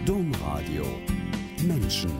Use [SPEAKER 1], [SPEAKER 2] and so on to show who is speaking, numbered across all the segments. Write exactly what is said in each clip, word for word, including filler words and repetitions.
[SPEAKER 1] Domradio Menschen.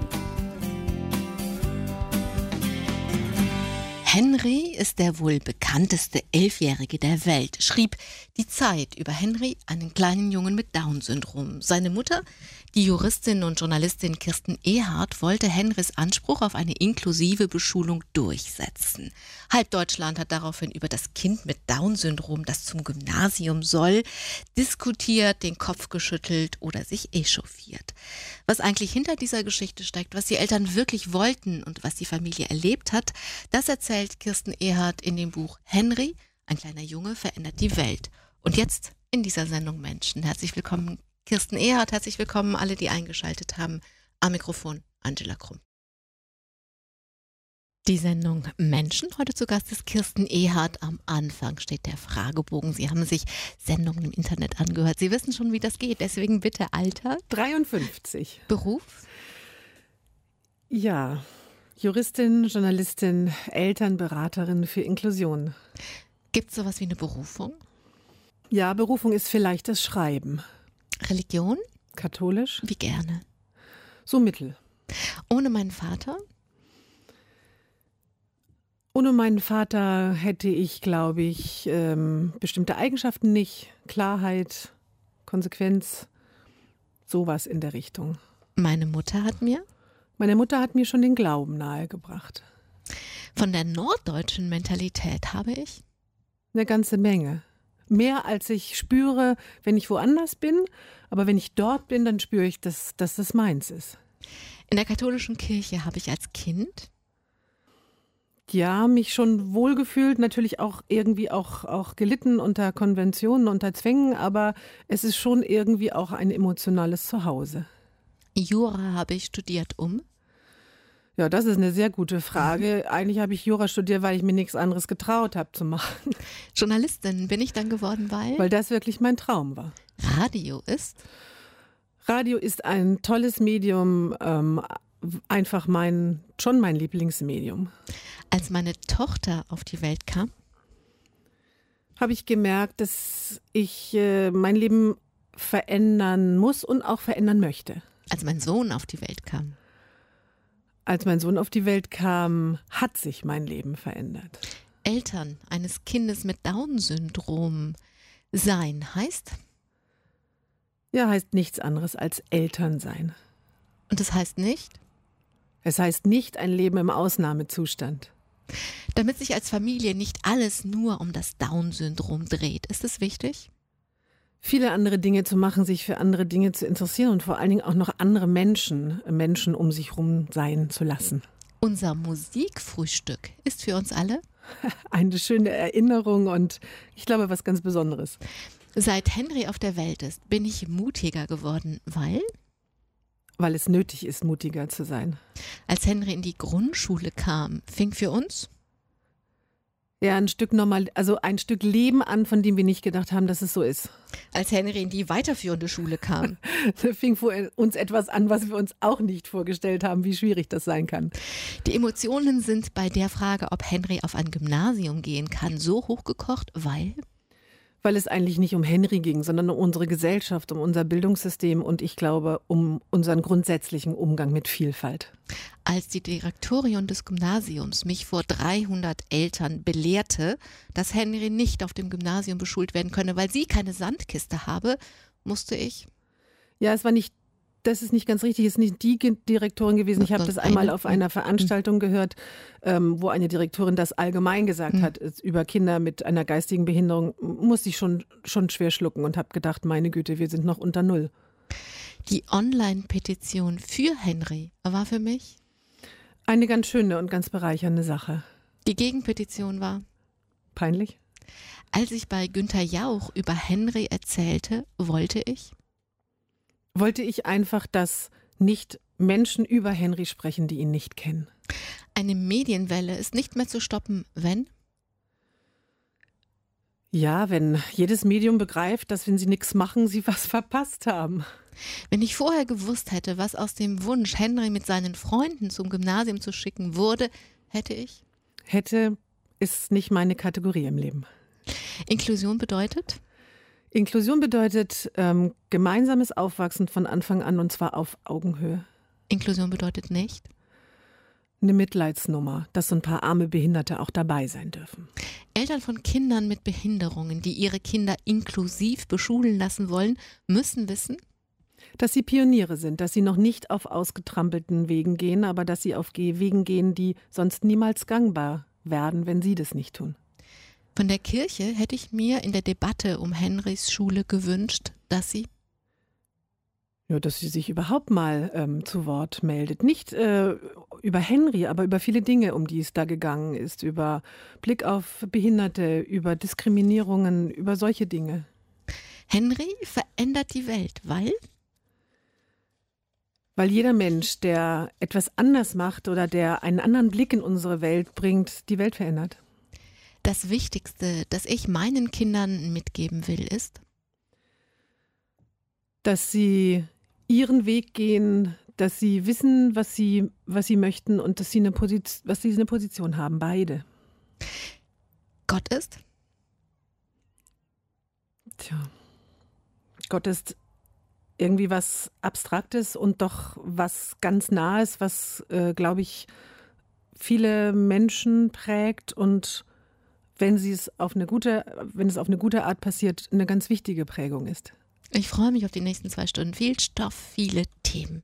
[SPEAKER 2] Henry ist der wohl bekannteste Elfjährige der Welt, schrieb die Zeit über Henry, einen kleinen Jungen mit Down-Syndrom. Seine Mutter, die Juristin und Journalistin Kirsten Ehardt, wollte Henrys Anspruch auf eine inklusive Beschulung durchsetzen. Halb Deutschland hat daraufhin über das Kind mit Down-Syndrom, das zum Gymnasium soll, diskutiert, den Kopf geschüttelt oder sich echauffiert. Was eigentlich hinter dieser Geschichte steckt, was die Eltern wirklich wollten und was die Familie erlebt hat, das erzählt Kirsten Ehardt in dem Buch Henry, ein kleiner Junge verändert die Welt. Und jetzt in dieser Sendung Menschen. Herzlich willkommen, Kirsten Ehardt, herzlich willkommen alle, die eingeschaltet haben. Am Mikrofon Angela Krumm. Die Sendung Menschen. Heute zu Gast ist Kirsten Ehardt. Am Anfang steht der Fragebogen. Sie haben sich Sendungen im Internet angehört. Sie wissen schon, wie das geht. Deswegen bitte Alter.
[SPEAKER 3] dreiundfünfzig.
[SPEAKER 2] Beruf?
[SPEAKER 3] Ja, Juristin, Journalistin, Elternberaterin für Inklusion.
[SPEAKER 2] Gibt es sowas wie eine Berufung?
[SPEAKER 3] Ja, Berufung ist vielleicht das Schreiben.
[SPEAKER 2] Religion?
[SPEAKER 3] Katholisch?
[SPEAKER 2] Wie gerne?
[SPEAKER 3] So mittel.
[SPEAKER 2] Ohne meinen Vater?
[SPEAKER 3] Ohne meinen Vater hätte ich, glaube ich, ähm, bestimmte Eigenschaften nicht. Klarheit, Konsequenz, sowas in der Richtung.
[SPEAKER 2] Meine Mutter hat mir?
[SPEAKER 3] Meine Mutter hat mir schon den Glauben nahegebracht.
[SPEAKER 2] Von der norddeutschen Mentalität habe ich?
[SPEAKER 3] Eine ganze Menge. Mehr als ich spüre, wenn ich woanders bin. Aber wenn ich dort bin, dann spüre ich, dass, dass das meins ist.
[SPEAKER 2] In der katholischen Kirche habe ich als Kind?
[SPEAKER 3] Ja, mich schon wohlgefühlt, natürlich auch irgendwie auch, auch gelitten unter Konventionen, unter Zwängen. Aber es ist schon irgendwie auch ein emotionales Zuhause.
[SPEAKER 2] Jura habe ich studiert, um?
[SPEAKER 3] Ja, das ist eine sehr gute Frage. Eigentlich habe ich Jura studiert, weil ich mir nichts anderes getraut habe zu machen.
[SPEAKER 2] Journalistin bin ich dann geworden, weil?
[SPEAKER 3] Weil das wirklich mein Traum war.
[SPEAKER 2] Radio ist?
[SPEAKER 3] Radio ist ein tolles Medium, ähm, einfach mein, schon mein Lieblingsmedium.
[SPEAKER 2] Als meine Tochter auf die Welt kam?
[SPEAKER 3] Habe ich gemerkt, dass ich äh, mein Leben verändern muss und auch verändern möchte.
[SPEAKER 2] Als mein Sohn auf die Welt kam?
[SPEAKER 3] Als mein Sohn auf die Welt kam, hat sich mein Leben verändert.
[SPEAKER 2] Eltern eines Kindes mit Down-Syndrom sein heißt?
[SPEAKER 3] Ja, heißt nichts anderes als Eltern sein.
[SPEAKER 2] Und das heißt nicht?
[SPEAKER 3] Es heißt nicht ein Leben im Ausnahmezustand.
[SPEAKER 2] Damit sich als Familie nicht alles nur um das Down-Syndrom dreht, ist es wichtig?
[SPEAKER 3] Viele andere Dinge zu machen, sich für andere Dinge zu interessieren und vor allen Dingen auch noch andere Menschen, Menschen um sich herum sein zu lassen.
[SPEAKER 2] Unser Musikfrühstück ist für uns alle
[SPEAKER 3] eine schöne Erinnerung und ich glaube, was ganz Besonderes.
[SPEAKER 2] Seit Henry auf der Welt ist, bin ich mutiger geworden, weil?
[SPEAKER 3] Weil es nötig ist, mutiger zu sein.
[SPEAKER 2] Als Henry in die Grundschule kam, fing für uns?
[SPEAKER 3] Ja, ein Stück normal, also ein Stück Leben an, von dem wir nicht gedacht haben, dass es so ist.
[SPEAKER 2] Als Henry in die weiterführende Schule kam.
[SPEAKER 3] Da fing vor uns etwas an, was wir uns auch nicht vorgestellt haben, wie schwierig das sein kann.
[SPEAKER 2] Die Emotionen sind bei der Frage, ob Henry auf ein Gymnasium gehen kann, so hochgekocht, weil?
[SPEAKER 3] Weil es eigentlich nicht um Henry ging, sondern um unsere Gesellschaft, um unser Bildungssystem und ich glaube, um unseren grundsätzlichen Umgang mit Vielfalt.
[SPEAKER 2] Als die Direktorin des Gymnasiums mich vor dreihundert Eltern belehrte, dass Henry nicht auf dem Gymnasium beschult werden könne, weil sie keine Sandkiste habe, musste ich.
[SPEAKER 3] Ja, es war nicht, das ist nicht ganz richtig, es ist nicht die Direktorin gewesen. Ich habe das einmal auf einer Veranstaltung gehört, ähm, wo eine Direktorin das allgemein gesagt mhm. hat, über Kinder mit einer geistigen Behinderung, musste ich schon, schon schwer schlucken und habe gedacht, meine Güte, wir sind noch unter Null.
[SPEAKER 2] Die Online-Petition für Henry war für mich
[SPEAKER 3] eine ganz schöne und ganz bereichernde Sache.
[SPEAKER 2] Die Gegenpetition war
[SPEAKER 3] peinlich.
[SPEAKER 2] Als ich bei Günther Jauch über Henry erzählte, wollte ich?
[SPEAKER 3] Wollte ich einfach, dass nicht Menschen über Henry sprechen, die ihn nicht kennen.
[SPEAKER 2] Eine Medienwelle ist nicht mehr zu stoppen, wenn?
[SPEAKER 3] Ja, wenn jedes Medium begreift, dass wenn sie nichts machen, sie was verpasst haben.
[SPEAKER 2] Wenn ich vorher gewusst hätte, was aus dem Wunsch, Henry mit seinen Freunden zum Gymnasium zu schicken, wurde, hätte ich?
[SPEAKER 3] Hätte ist nicht meine Kategorie im Leben.
[SPEAKER 2] Inklusion bedeutet?
[SPEAKER 3] Inklusion bedeutet ähm, gemeinsames Aufwachsen von Anfang an und zwar auf Augenhöhe.
[SPEAKER 2] Inklusion bedeutet nicht?
[SPEAKER 3] Eine Mitleidsnummer, dass so ein paar arme Behinderte auch dabei sein dürfen.
[SPEAKER 2] Eltern von Kindern mit Behinderungen, die ihre Kinder inklusiv beschulen lassen wollen, müssen wissen,
[SPEAKER 3] dass sie Pioniere sind, dass sie noch nicht auf ausgetrampelten Wegen gehen, aber dass sie auf Wegen gehen, die sonst niemals gangbar werden, wenn sie das nicht tun.
[SPEAKER 2] Von der Kirche hätte ich mir in der Debatte um Henrys Schule gewünscht, dass sie
[SPEAKER 3] Ja, dass sie sich überhaupt mal ähm, zu Wort meldet. Nicht äh, über Henry, aber über viele Dinge, um die es da gegangen ist. Über Blick auf Behinderte, über Diskriminierungen, über solche Dinge.
[SPEAKER 2] Henry verändert die Welt, weil?
[SPEAKER 3] Weil jeder Mensch, der etwas anders macht oder der einen anderen Blick in unsere Welt bringt, die Welt verändert.
[SPEAKER 2] Das Wichtigste, das ich meinen Kindern mitgeben will, ist,
[SPEAKER 3] dass sie ihren Weg gehen, dass sie wissen, was sie, was sie möchten und dass sie eine Position, was sie eine Position haben, beide.
[SPEAKER 2] Gott ist?
[SPEAKER 3] Tja, Gott ist irgendwie was Abstraktes und doch was ganz Nahes, was, äh, glaube ich, viele Menschen prägt und wenn sie es auf eine gute, wenn es auf eine gute Art passiert, eine ganz wichtige Prägung ist.
[SPEAKER 2] Ich freue mich auf die nächsten zwei Stunden. Viel Stoff, viele Themen.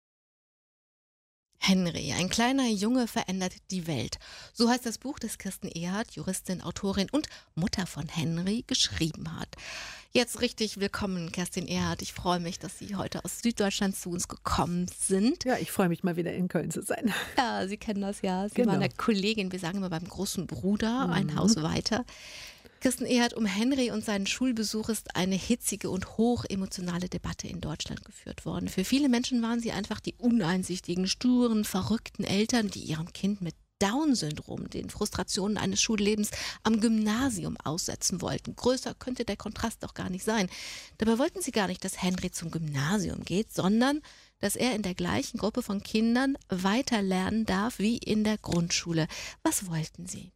[SPEAKER 2] Henry, ein kleiner Junge verändert die Welt. So heißt das Buch, das Kirsten Ehrhardt, Juristin, Autorin und Mutter von Henry, geschrieben hat. Jetzt richtig willkommen, Kerstin Ehrhardt. Ich freue mich, dass Sie heute aus Süddeutschland zu uns gekommen sind.
[SPEAKER 3] Ja, ich freue mich mal wieder in Köln zu sein.
[SPEAKER 2] Ja, Sie kennen das ja. Sie
[SPEAKER 3] Genau.
[SPEAKER 2] waren eine Kollegin, wir sagen immer beim großen Bruder,
[SPEAKER 3] Mhm.
[SPEAKER 2] ein Haus weiter. Kirsten Ehrhardt, um Henry und seinen Schulbesuch ist eine hitzige und hochemotionale Debatte in Deutschland geführt worden. Für viele Menschen waren sie einfach die uneinsichtigen, sturen, verrückten Eltern, die ihrem Kind mit Down-Syndrom den Frustrationen eines Schullebens am Gymnasium aussetzen wollten. Größer könnte der Kontrast doch gar nicht sein. Dabei wollten sie gar nicht, dass Henry zum Gymnasium geht, sondern dass er in der gleichen Gruppe von Kindern weiter lernen darf wie in der Grundschule. Was wollten sie?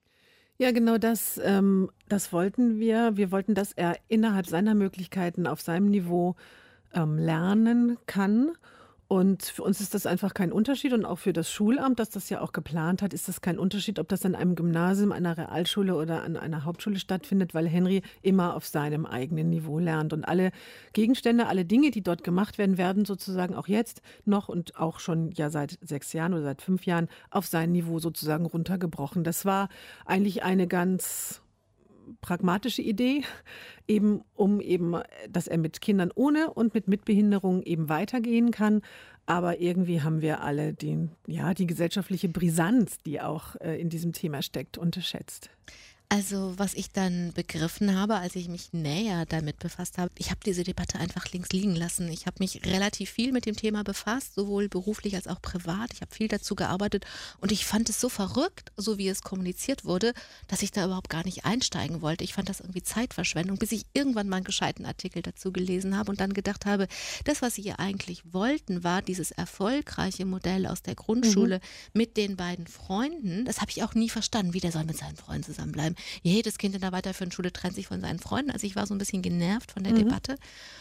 [SPEAKER 3] Ja, genau das, ähm, das wollten wir. Wir wollten, dass er innerhalb seiner Möglichkeiten auf seinem Niveau ähm, lernen kann. Und für uns ist das einfach kein Unterschied. Und auch für das Schulamt, das das ja auch geplant hat, ist das kein Unterschied, ob das an einem Gymnasium, einer Realschule oder an einer Hauptschule stattfindet, weil Henry immer auf seinem eigenen Niveau lernt. Und alle Gegenstände, alle Dinge, die dort gemacht werden, werden sozusagen auch jetzt noch und auch schon ja seit sechs Jahren oder seit fünf Jahren auf sein Niveau sozusagen runtergebrochen. Das war eigentlich eine ganz pragmatische Idee, eben um eben, dass er mit Kindern ohne und mit Mitbehinderung eben weitergehen kann. Aber irgendwie haben wir alle den, ja, die gesellschaftliche Brisanz, die auch äh, in diesem Thema steckt, unterschätzt.
[SPEAKER 2] Also was ich dann begriffen habe, als ich mich näher damit befasst habe, ich habe diese Debatte einfach links liegen lassen. Ich habe mich relativ viel mit dem Thema befasst, sowohl beruflich als auch privat. Ich habe viel dazu gearbeitet und ich fand es so verrückt, so wie es kommuniziert wurde, dass ich da überhaupt gar nicht einsteigen wollte. Ich fand das irgendwie Zeitverschwendung, bis ich irgendwann mal einen gescheiten Artikel dazu gelesen habe und dann gedacht habe, das, was sie hier eigentlich wollten, war dieses erfolgreiche Modell aus der Grundschule mhm. mit den beiden Freunden. Das habe ich auch nie verstanden, wie der soll mit seinen Freunden zusammenbleiben. Jedes Kind in der weiterführenden Schule trennt sich von seinen Freunden. Also ich war so ein bisschen genervt von der mhm. Debatte.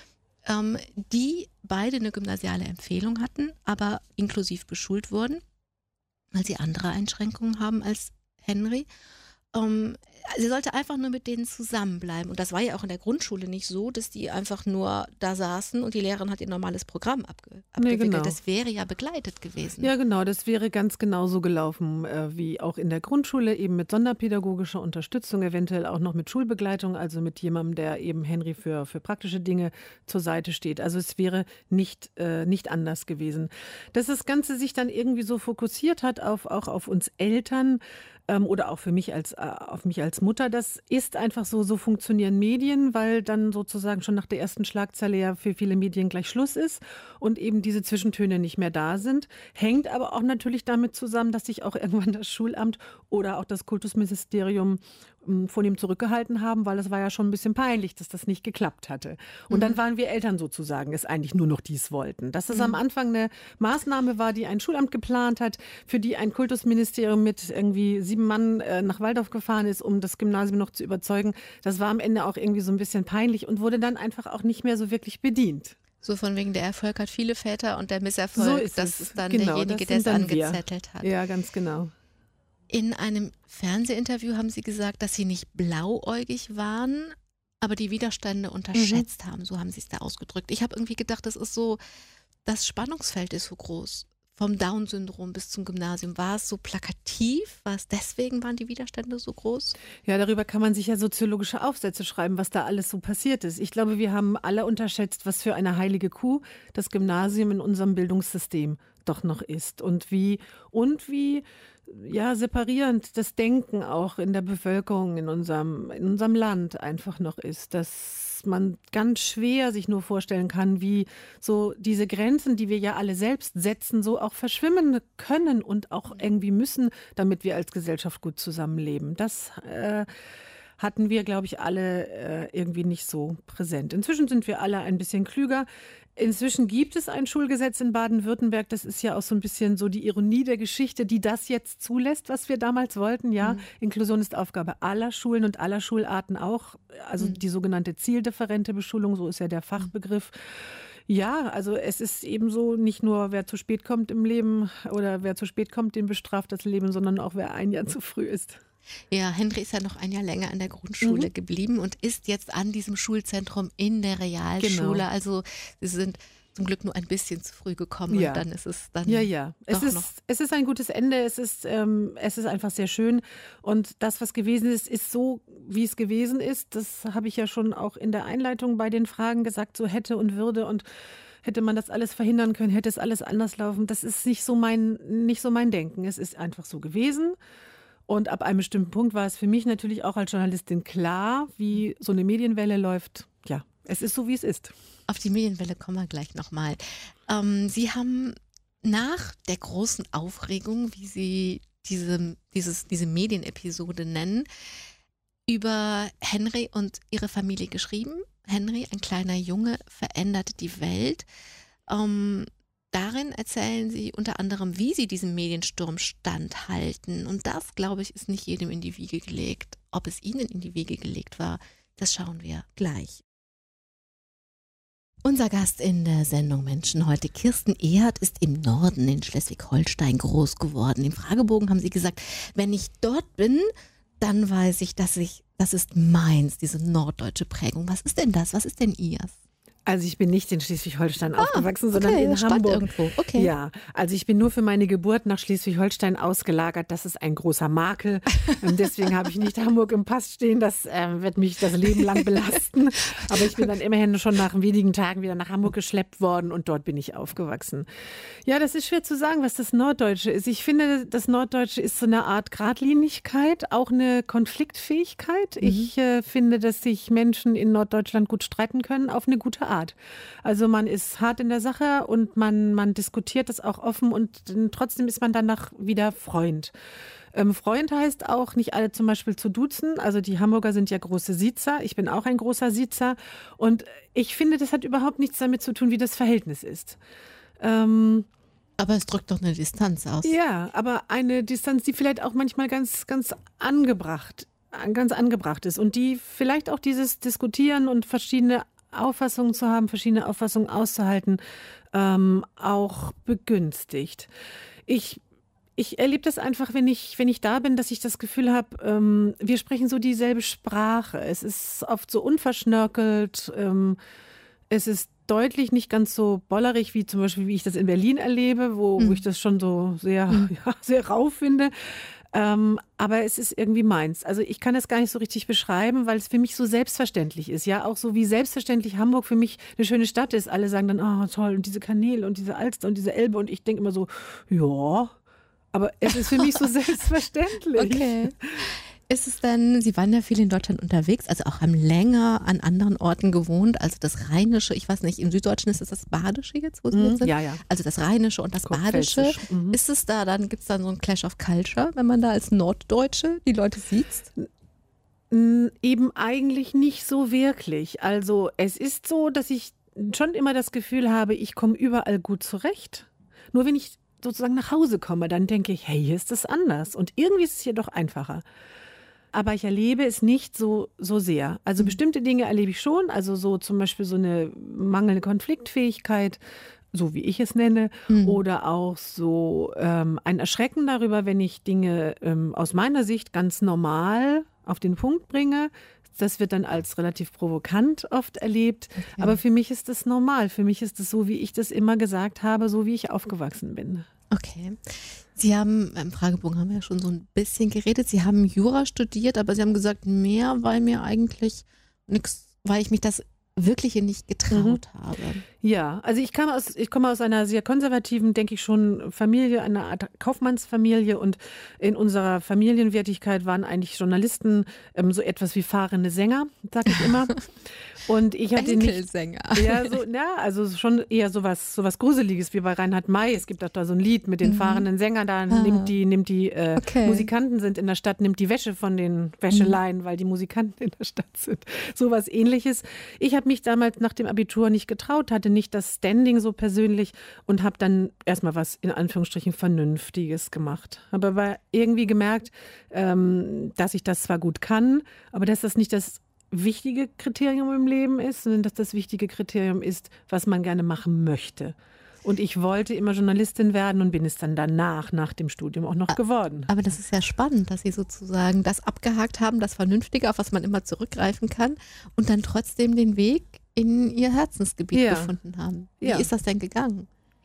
[SPEAKER 2] Ähm, die beide eine gymnasiale Empfehlung hatten, aber inklusiv beschult wurden, weil sie andere Einschränkungen haben als Henry. Ähm, sie sollte einfach nur mit denen zusammenbleiben. Und das war ja auch in der Grundschule nicht so, dass die einfach nur da saßen und die Lehrerin hat ihr normales Programm abge abgewickelt. Nee, genau. Das wäre ja begleitet gewesen.
[SPEAKER 3] Ja, genau. Das wäre ganz genau so gelaufen äh, wie auch in der Grundschule, eben mit sonderpädagogischer Unterstützung, eventuell auch noch mit Schulbegleitung, also mit jemandem, der eben Henry für, für praktische Dinge zur Seite steht. Also es wäre nicht, äh, nicht anders gewesen. Dass das Ganze sich dann irgendwie so fokussiert hat auf, auch auf uns Eltern, oder auch für mich als, auf mich als Mutter, das ist einfach so, so funktionieren Medien, weil dann sozusagen schon nach der ersten Schlagzeile ja für viele Medien gleich Schluss ist und eben diese Zwischentöne nicht mehr da sind. Hängt aber auch natürlich damit zusammen, dass sich auch irgendwann das Schulamt oder auch das Kultusministerium von ihm zurückgehalten haben, weil es war ja schon ein bisschen peinlich, dass das nicht geklappt hatte. Und mhm. dann waren wir Eltern sozusagen, es eigentlich nur noch dies wollten. Dass es mhm. am Anfang eine Maßnahme war, die ein Schulamt geplant hat, für die ein Kultusministerium mit irgendwie sieben sieben Mann äh, nach Waldorf gefahren ist, um das Gymnasium noch zu überzeugen. Das war am Ende auch irgendwie so ein bisschen peinlich und wurde dann einfach auch nicht mehr so wirklich bedient.
[SPEAKER 2] So von wegen, der Erfolg hat viele Väter und der Misserfolg,
[SPEAKER 3] So ist
[SPEAKER 2] das
[SPEAKER 3] es.
[SPEAKER 2] ist dann
[SPEAKER 3] Genau,
[SPEAKER 2] derjenige,
[SPEAKER 3] das
[SPEAKER 2] der es
[SPEAKER 3] sind dann wir.
[SPEAKER 2] angezettelt hat.
[SPEAKER 3] Ja, ganz genau.
[SPEAKER 2] In einem Fernsehinterview haben Sie gesagt, dass Sie nicht blauäugig waren, aber die Widerstände unterschätzt haben. So haben Sie es da ausgedrückt. Ich habe irgendwie gedacht, das ist so, das Spannungsfeld ist so groß. Vom Down-Syndrom bis zum Gymnasium. War es so plakativ? War es deswegen, waren die Widerstände so groß?
[SPEAKER 3] Ja, darüber kann man sich ja soziologische Aufsätze schreiben, was da alles so passiert ist. Ich glaube, wir haben alle unterschätzt, was für eine heilige Kuh das Gymnasium in unserem Bildungssystem doch noch ist. Und wie, und wie ja, separierend das Denken auch in der Bevölkerung, in unserem, in unserem Land einfach noch ist. Dass man ganz schwer sich nur vorstellen kann, wie so diese Grenzen, die wir ja alle selbst setzen, so auch verschwimmen können und auch irgendwie müssen, damit wir als Gesellschaft gut zusammenleben. Das äh, hatten wir, glaube ich, alle äh, irgendwie nicht so präsent. Inzwischen sind wir alle ein bisschen klüger. Inzwischen gibt es ein Schulgesetz in Baden-Württemberg. Das ist ja auch so ein bisschen so die Ironie der Geschichte, die das jetzt zulässt, was wir damals wollten. Ja, mhm. Inklusion ist Aufgabe aller Schulen und aller Schularten auch. Also mhm. die sogenannte zieldifferente Beschulung, so ist ja der Fachbegriff. Ja, also es ist eben so, nicht nur wer zu spät kommt im Leben oder wer zu spät kommt, den bestraft das Leben, sondern auch wer ein Jahr zu früh ist.
[SPEAKER 2] Ja, Henry ist ja noch ein Jahr länger an der Grundschule mhm. geblieben und ist jetzt an diesem Schulzentrum in der Realschule. Genau. Also sie sind zum Glück nur ein bisschen zu früh gekommen
[SPEAKER 3] ja.
[SPEAKER 2] und dann ist es dann
[SPEAKER 3] ja, ja.
[SPEAKER 2] doch
[SPEAKER 3] es ist,
[SPEAKER 2] noch.
[SPEAKER 3] Es ist ein gutes Ende, es ist, ähm, es ist einfach sehr schön und das, was gewesen ist, ist so, wie es gewesen ist. Das habe ich ja schon auch in der Einleitung bei den Fragen gesagt, so hätte und würde und hätte man das alles verhindern können, hätte es alles anders laufen. Das ist nicht so mein, nicht so mein Denken. Es ist einfach so gewesen. Und ab einem bestimmten Punkt war es für mich natürlich auch als Journalistin klar, wie so eine Medienwelle läuft. Ja, es ist so, wie es ist.
[SPEAKER 2] Auf die Medienwelle kommen wir gleich nochmal. Ähm, Sie haben nach der großen Aufregung, wie Sie diese, dieses, diese Medienepisode nennen, über Henry und ihre Familie geschrieben. Henry, ein kleiner Junge, verändert die Welt. Ähm, Darin erzählen Sie unter anderem, wie Sie diesem Mediensturm standhalten. Und das, glaube ich, ist nicht jedem in die Wiege gelegt. Ob es Ihnen in die Wiege gelegt war, das schauen wir gleich. Unser Gast in der Sendung Menschen heute, Kirsten Ehert, ist im Norden in Schleswig-Holstein groß geworden. Im Fragebogen haben Sie gesagt, wenn ich dort bin, dann weiß ich, dass ich, das ist meins, diese norddeutsche Prägung. Was ist denn das? Was ist denn Ihrs?
[SPEAKER 3] Also ich bin nicht in Schleswig-Holstein
[SPEAKER 2] ah,
[SPEAKER 3] aufgewachsen,
[SPEAKER 2] okay,
[SPEAKER 3] sondern in Hamburg.
[SPEAKER 2] Irgendwo. Okay.
[SPEAKER 3] Ja, also ich bin nur für meine Geburt nach Schleswig-Holstein ausgelagert. Das ist ein großer Makel. Und deswegen habe ich nicht Hamburg im Pass stehen. Das äh, wird mich das Leben lang belasten. Aber ich bin dann immerhin schon nach wenigen Tagen wieder nach Hamburg geschleppt worden und dort bin ich aufgewachsen. Ja, das ist schwer zu sagen, was das Norddeutsche ist. Ich finde, das Norddeutsche ist so eine Art Gradlinigkeit, auch eine Konfliktfähigkeit. Mhm. Ich äh, finde, dass sich Menschen in Norddeutschland gut streiten können, auf eine gute Art. Art. Also man ist hart in der Sache und man, man diskutiert das auch offen und trotzdem ist man danach wieder Freund. Ähm, Freund heißt auch, nicht alle zum Beispiel zu duzen. Also die Hamburger sind ja große Siezer. Ich bin auch ein großer Siezer. Und ich finde, das hat überhaupt nichts damit zu tun, wie das Verhältnis ist. Ähm,
[SPEAKER 2] aber es drückt doch eine Distanz aus.
[SPEAKER 3] Ja, aber eine Distanz, die vielleicht auch manchmal ganz, ganz angebracht, ganz angebracht ist und die vielleicht auch dieses Diskutieren und verschiedene Auffassungen zu haben, verschiedene Auffassungen auszuhalten, ähm, auch begünstigt. Ich, ich erlebe das einfach, wenn ich, wenn ich da bin, dass ich das Gefühl habe, ähm, wir sprechen so dieselbe Sprache. Es ist oft so unverschnörkelt, ähm, es ist deutlich nicht ganz so bollerig, wie zum Beispiel, wie ich das in Berlin erlebe, wo, mhm. wo ich das schon so sehr, mhm. ja, sehr rau finde. Ähm, aber es ist irgendwie meins. Also ich kann das gar nicht so richtig beschreiben, weil es für mich so selbstverständlich ist. Ja, auch so wie selbstverständlich Hamburg für mich eine schöne Stadt ist. Alle sagen dann, oh toll, und diese Kanäle und diese Alster und diese Elbe. Und ich denke immer so, ja, aber es ist für mich so selbstverständlich.
[SPEAKER 2] Okay. Ist es denn, Sie waren ja viel in Deutschland unterwegs, also auch haben länger an anderen Orten gewohnt, also das Rheinische, ich weiß nicht, im Süddeutschen ist es das Badische jetzt, wo Sie
[SPEAKER 3] mhm,
[SPEAKER 2] jetzt sind?
[SPEAKER 3] Ja, ja.
[SPEAKER 2] Also das Rheinische und das Badische. Mhm. Ist es da, dann gibt es dann so ein Clash of Culture, wenn man da als Norddeutsche die Leute sieht?
[SPEAKER 3] Eben eigentlich nicht so wirklich. Also es ist so, dass ich schon immer das Gefühl habe, ich komme überall gut zurecht. Nur wenn ich sozusagen nach Hause komme, dann denke ich, hey, hier ist es anders und irgendwie ist es hier doch einfacher. Aber ich erlebe es nicht so, so sehr. Also mhm. bestimmte Dinge erlebe ich schon, also so zum Beispiel so eine mangelnde Konfliktfähigkeit, so wie ich es nenne, mhm. oder auch so ähm, ein Erschrecken darüber, wenn ich Dinge ähm, aus meiner Sicht ganz normal auf den Punkt bringe. Das wird dann als relativ provokant oft erlebt. Okay. Aber für mich ist das normal. Für mich ist es so, wie ich das immer gesagt habe, so wie ich aufgewachsen bin.
[SPEAKER 2] Okay. Sie haben, im Fragebogen haben wir ja schon so ein bisschen geredet, Sie haben Jura studiert, aber Sie haben gesagt, mehr, weil mir eigentlich nichts, weil ich mich das Wirkliche nicht getraut mhm. habe.
[SPEAKER 3] Ja, also ich kam aus, ich komme aus einer sehr konservativen, denke ich schon, Familie, einer Art Kaufmannsfamilie, und in unserer Familienwertigkeit waren eigentlich Journalisten ähm, so etwas wie fahrende Sänger, sag ich immer. Und ich hatte nicht, ja, so, ja, also schon eher sowas, sowas Gruseliges wie bei Reinhard May. Es gibt auch da so ein Lied mit den mhm. fahrenden Sängern, da ah. nimmt die, nimmt die äh, okay. Musikanten sind in der Stadt, nimmt die Wäsche von den Wäscheleien, mhm. weil die Musikanten in der Stadt sind. Sowas Ähnliches. Ich habe mich damals nach dem Abitur nicht getraut, hatte nicht das Standing so persönlich und habe dann erstmal was in Anführungsstrichen Vernünftiges gemacht. Habe aber irgendwie gemerkt, ähm, dass ich das zwar gut kann, aber dass das nicht das wichtige Kriterium im Leben ist, sondern dass das wichtige Kriterium ist, was man gerne machen möchte. Und ich wollte immer Journalistin werden und bin es dann danach, nach dem Studium auch noch geworden.
[SPEAKER 2] Aber das ist ja spannend, dass Sie sozusagen das abgehakt haben, das Vernünftige, auf was man immer zurückgreifen kann, und dann trotzdem den Weg in Ihr Herzensgebiet ja. gefunden haben. Wie ja. ist das denn gegangen?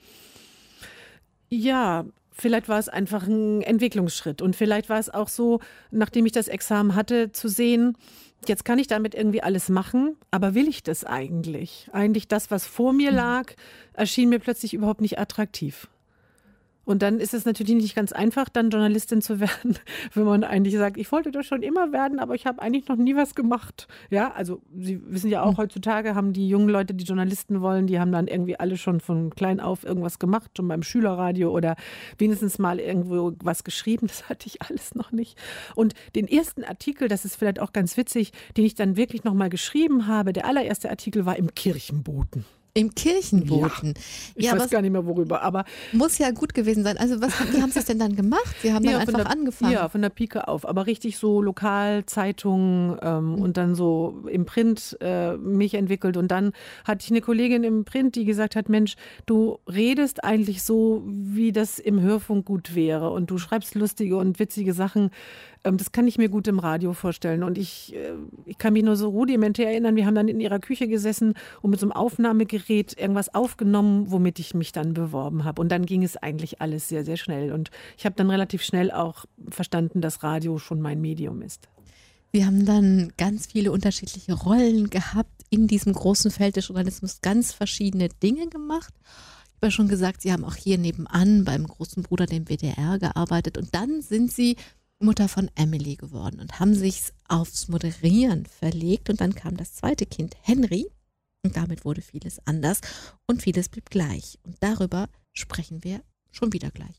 [SPEAKER 3] Ja, vielleicht war es einfach ein Entwicklungsschritt. Und vielleicht war es auch so, nachdem ich das Examen hatte, zu sehen, jetzt kann ich damit irgendwie alles machen, aber will ich das eigentlich? Eigentlich das, was vor mir lag, erschien mir plötzlich überhaupt nicht attraktiv. Und dann ist es natürlich nicht ganz einfach, dann Journalistin zu werden, wenn man eigentlich sagt, ich wollte das schon immer werden, aber ich habe eigentlich noch nie was gemacht. Ja, also Sie wissen ja auch, mhm. heutzutage haben die jungen Leute, die Journalisten wollen, die haben dann irgendwie alle schon von klein auf irgendwas gemacht, schon beim Schülerradio oder wenigstens mal irgendwo was geschrieben. Das hatte ich alles noch nicht. Und den ersten Artikel, das ist vielleicht auch ganz witzig, den ich dann wirklich noch mal geschrieben habe, der allererste Artikel war im Kirchenboten.
[SPEAKER 2] Im Kirchenboten.
[SPEAKER 3] Ja, ich ja, weiß gar nicht mehr worüber, aber
[SPEAKER 2] muss ja gut gewesen sein. Also was, wie haben Sie es denn dann gemacht? Sie haben ja, dann einfach
[SPEAKER 3] der,
[SPEAKER 2] angefangen.
[SPEAKER 3] Ja, von der Pike auf, aber richtig so Lokalzeitungen ähm, mhm. und dann so im Print äh, mich entwickelt. Und dann hatte ich eine Kollegin im Print, die gesagt hat, Mensch, du redest eigentlich so, wie das im Hörfunk gut wäre, und du schreibst lustige und witzige Sachen. Ähm, das kann ich mir gut im Radio vorstellen. Und ich, äh, ich kann mich nur so rudimentär erinnern, wir haben dann in ihrer Küche gesessen und mit so einem Aufnahmegerät irgendwas aufgenommen, womit ich mich dann beworben habe. Und dann ging es eigentlich alles sehr, sehr schnell. Und ich habe dann relativ schnell auch verstanden, dass Radio schon mein Medium ist.
[SPEAKER 2] Wir haben dann ganz viele unterschiedliche Rollen gehabt in diesem großen Feld des Journalismus, ganz verschiedene Dinge gemacht. Ich habe ja schon gesagt, Sie haben auch hier nebenan beim großen Bruder, dem W D R, gearbeitet. Und dann sind Sie Mutter von Emily geworden und haben sich aufs Moderieren verlegt. Und dann kam das zweite Kind, Henry. Und damit wurde vieles anders und vieles blieb gleich. Und darüber sprechen wir schon wieder gleich.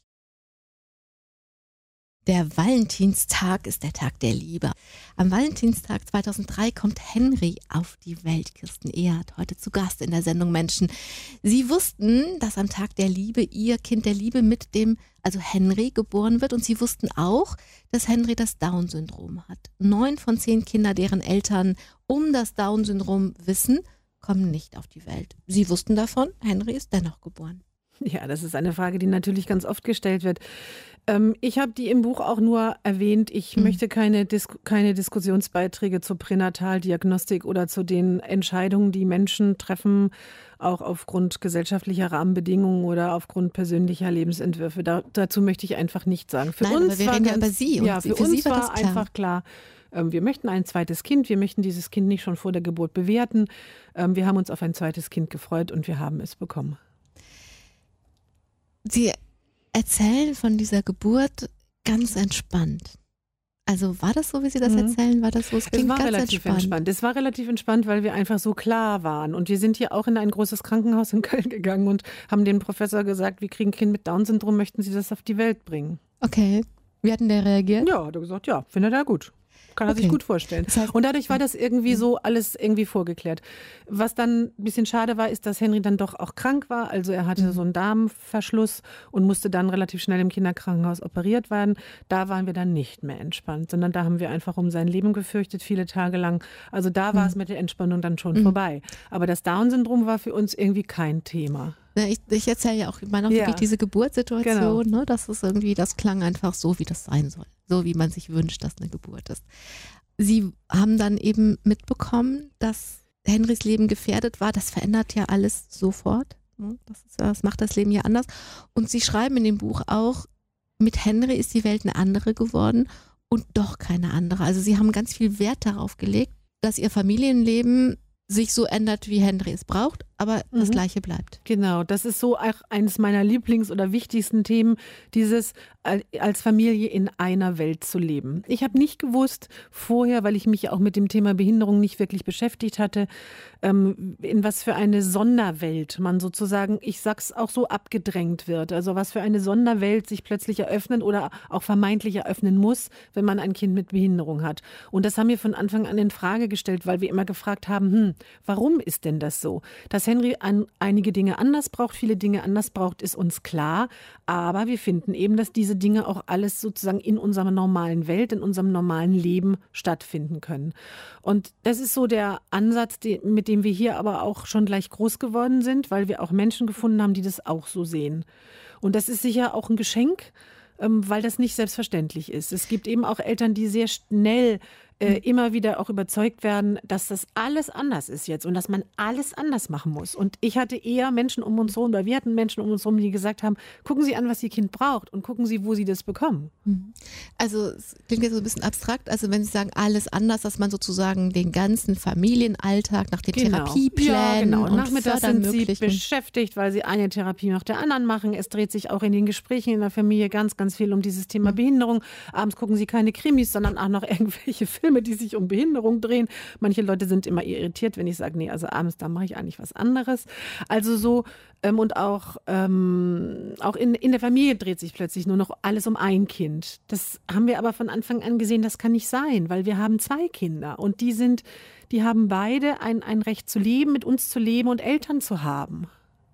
[SPEAKER 2] Der Valentinstag ist der Tag der Liebe. Am Valentinstag zweitausenddrei kommt Henry auf die Welt. Kirsten Ehert, heute zu Gast in der Sendung Menschen. Sie wussten, dass am Tag der Liebe ihr Kind der Liebe mit dem, also Henry, geboren wird. Und sie wussten auch, dass Henry das Down-Syndrom hat. Neun von zehn Kindern, deren Eltern um das Down-Syndrom wissen, kommen nicht auf die Welt. Sie wussten davon, Henry ist dennoch geboren.
[SPEAKER 3] Ja, das ist eine Frage, die natürlich ganz oft gestellt wird. Ähm, ich habe die im Buch auch nur erwähnt. Ich hm. möchte keine, Dis- keine Diskussionsbeiträge zur Pränataldiagnostik oder zu den Entscheidungen, die Menschen treffen, auch aufgrund gesellschaftlicher Rahmenbedingungen oder aufgrund persönlicher Lebensentwürfe. Da, dazu möchte ich einfach nichts sagen. Für
[SPEAKER 2] Nein,
[SPEAKER 3] uns
[SPEAKER 2] aber wir
[SPEAKER 3] war
[SPEAKER 2] reden
[SPEAKER 3] ganz,
[SPEAKER 2] ja über Sie. Und
[SPEAKER 3] ja, für,
[SPEAKER 2] für
[SPEAKER 3] uns
[SPEAKER 2] Sie war,
[SPEAKER 3] war
[SPEAKER 2] das klar.
[SPEAKER 3] einfach klar, wir möchten ein zweites Kind, wir möchten dieses Kind nicht schon vor der Geburt bewerten. Wir haben uns auf ein zweites Kind gefreut und wir haben es bekommen.
[SPEAKER 2] Sie erzählen von dieser Geburt ganz entspannt. Also war das so, wie Sie das erzählen? War das so? Es klingt
[SPEAKER 3] es war
[SPEAKER 2] ganz
[SPEAKER 3] relativ entspannt. entspannt. Es war relativ entspannt, weil wir einfach so klar waren. Und wir sind hier auch in ein großes Krankenhaus in Köln gegangen und haben dem Professor gesagt, wir kriegen ein Kind mit Down-Syndrom, möchten Sie das auf die Welt bringen?
[SPEAKER 2] Okay. Wie hat denn der reagiert?
[SPEAKER 3] Ja, hat er gesagt, ja, findet er gut. Kann er
[SPEAKER 2] Okay.
[SPEAKER 3] sich gut vorstellen.
[SPEAKER 2] Das heißt-
[SPEAKER 3] Und dadurch war das irgendwie so alles irgendwie vorgeklärt. Was dann ein bisschen schade war, ist, dass Henry dann doch auch krank war. Also er hatte so einen Darmverschluss und musste dann relativ schnell im Kinderkrankenhaus operiert werden. Da waren wir dann nicht mehr entspannt, sondern da haben wir einfach um sein Leben gefürchtet, viele Tage lang. Also da war es mit der Entspannung dann schon vorbei. Aber das Down-Syndrom war für uns irgendwie kein Thema.
[SPEAKER 2] Ja, Ich, ich erzähle ja auch immer noch
[SPEAKER 3] Ja.
[SPEAKER 2] wirklich diese Geburtssituation,
[SPEAKER 3] Genau.
[SPEAKER 2] ne? Das ist irgendwie, das klang einfach so, wie das sein soll. So wie man sich wünscht, dass eine Geburt ist. Sie haben dann eben mitbekommen, dass Henrys Leben gefährdet war. Das verändert ja alles sofort. ne? Das, ist, ja- das macht das Leben ja anders. Und Sie schreiben in dem Buch auch, mit Henry ist die Welt eine andere geworden und doch keine andere. Also Sie haben ganz viel Wert darauf gelegt, dass Ihr Familienleben sich so ändert, wie Henry es braucht, aber das
[SPEAKER 3] Mhm.
[SPEAKER 2] Gleiche bleibt.
[SPEAKER 3] Genau, das ist so auch eines meiner Lieblings- oder wichtigsten Themen, dieses al- als Familie in einer Welt zu leben. Ich habe nicht gewusst vorher, weil ich mich ja auch mit dem Thema Behinderung nicht wirklich beschäftigt hatte, ähm, in was für eine Sonderwelt man sozusagen, ich sag's auch so, abgedrängt wird. Also was für eine Sonderwelt sich plötzlich eröffnen oder auch vermeintlich eröffnen muss, wenn man ein Kind mit Behinderung hat. Und das haben wir von Anfang an in Frage gestellt, weil wir immer gefragt haben, hm, warum ist denn das so? Dass Henry an, einige Dinge anders braucht, viele Dinge anders braucht, ist uns klar. Aber wir finden eben, dass diese Dinge auch alles sozusagen in unserer normalen Welt, in unserem normalen Leben stattfinden können. Und das ist so der Ansatz, die, mit dem wir hier aber auch schon gleich groß geworden sind, weil wir auch Menschen gefunden haben, die das auch so sehen. Und das ist sicher auch ein Geschenk, ähm, weil das nicht selbstverständlich ist. Es gibt eben auch Eltern, die sehr schnell äh, immer wieder auch überzeugt werden, dass das alles anders ist jetzt und dass man alles anders machen muss. Und ich hatte eher Menschen um uns herum, oder wir hatten Menschen um uns herum, die gesagt haben, gucken Sie an, was Ihr Kind braucht und gucken Sie, wo Sie das bekommen.
[SPEAKER 2] Also es klingt jetzt so ein bisschen abstrakt, also wenn Sie sagen, alles anders, dass man sozusagen den ganzen Familienalltag nach den Therapieplänen
[SPEAKER 3] Ja, genau.
[SPEAKER 2] und
[SPEAKER 3] Nachmittags sind sie
[SPEAKER 2] Fördermöglichen-
[SPEAKER 3] beschäftigt, weil sie eine Therapie nach der anderen machen. Es dreht sich auch in den Gesprächen in der Familie ganz, ganz viel um dieses Thema Behinderung. Abends gucken sie keine Krimis, sondern auch noch irgendwelche Filme, die sich um Behinderung drehen. Manche Leute sind immer irritiert, wenn ich sage, nee, also abends, da mache ich eigentlich was anderes. Also so, ähm, und auch, ähm, auch in, in der Familie dreht sich plötzlich nur noch alles um ein Kind. Das haben wir aber von Anfang an gesehen, das kann nicht sein, weil wir haben zwei Kinder und die sind, die haben beide ein, ein Recht zu leben, mit uns zu leben und Eltern zu haben.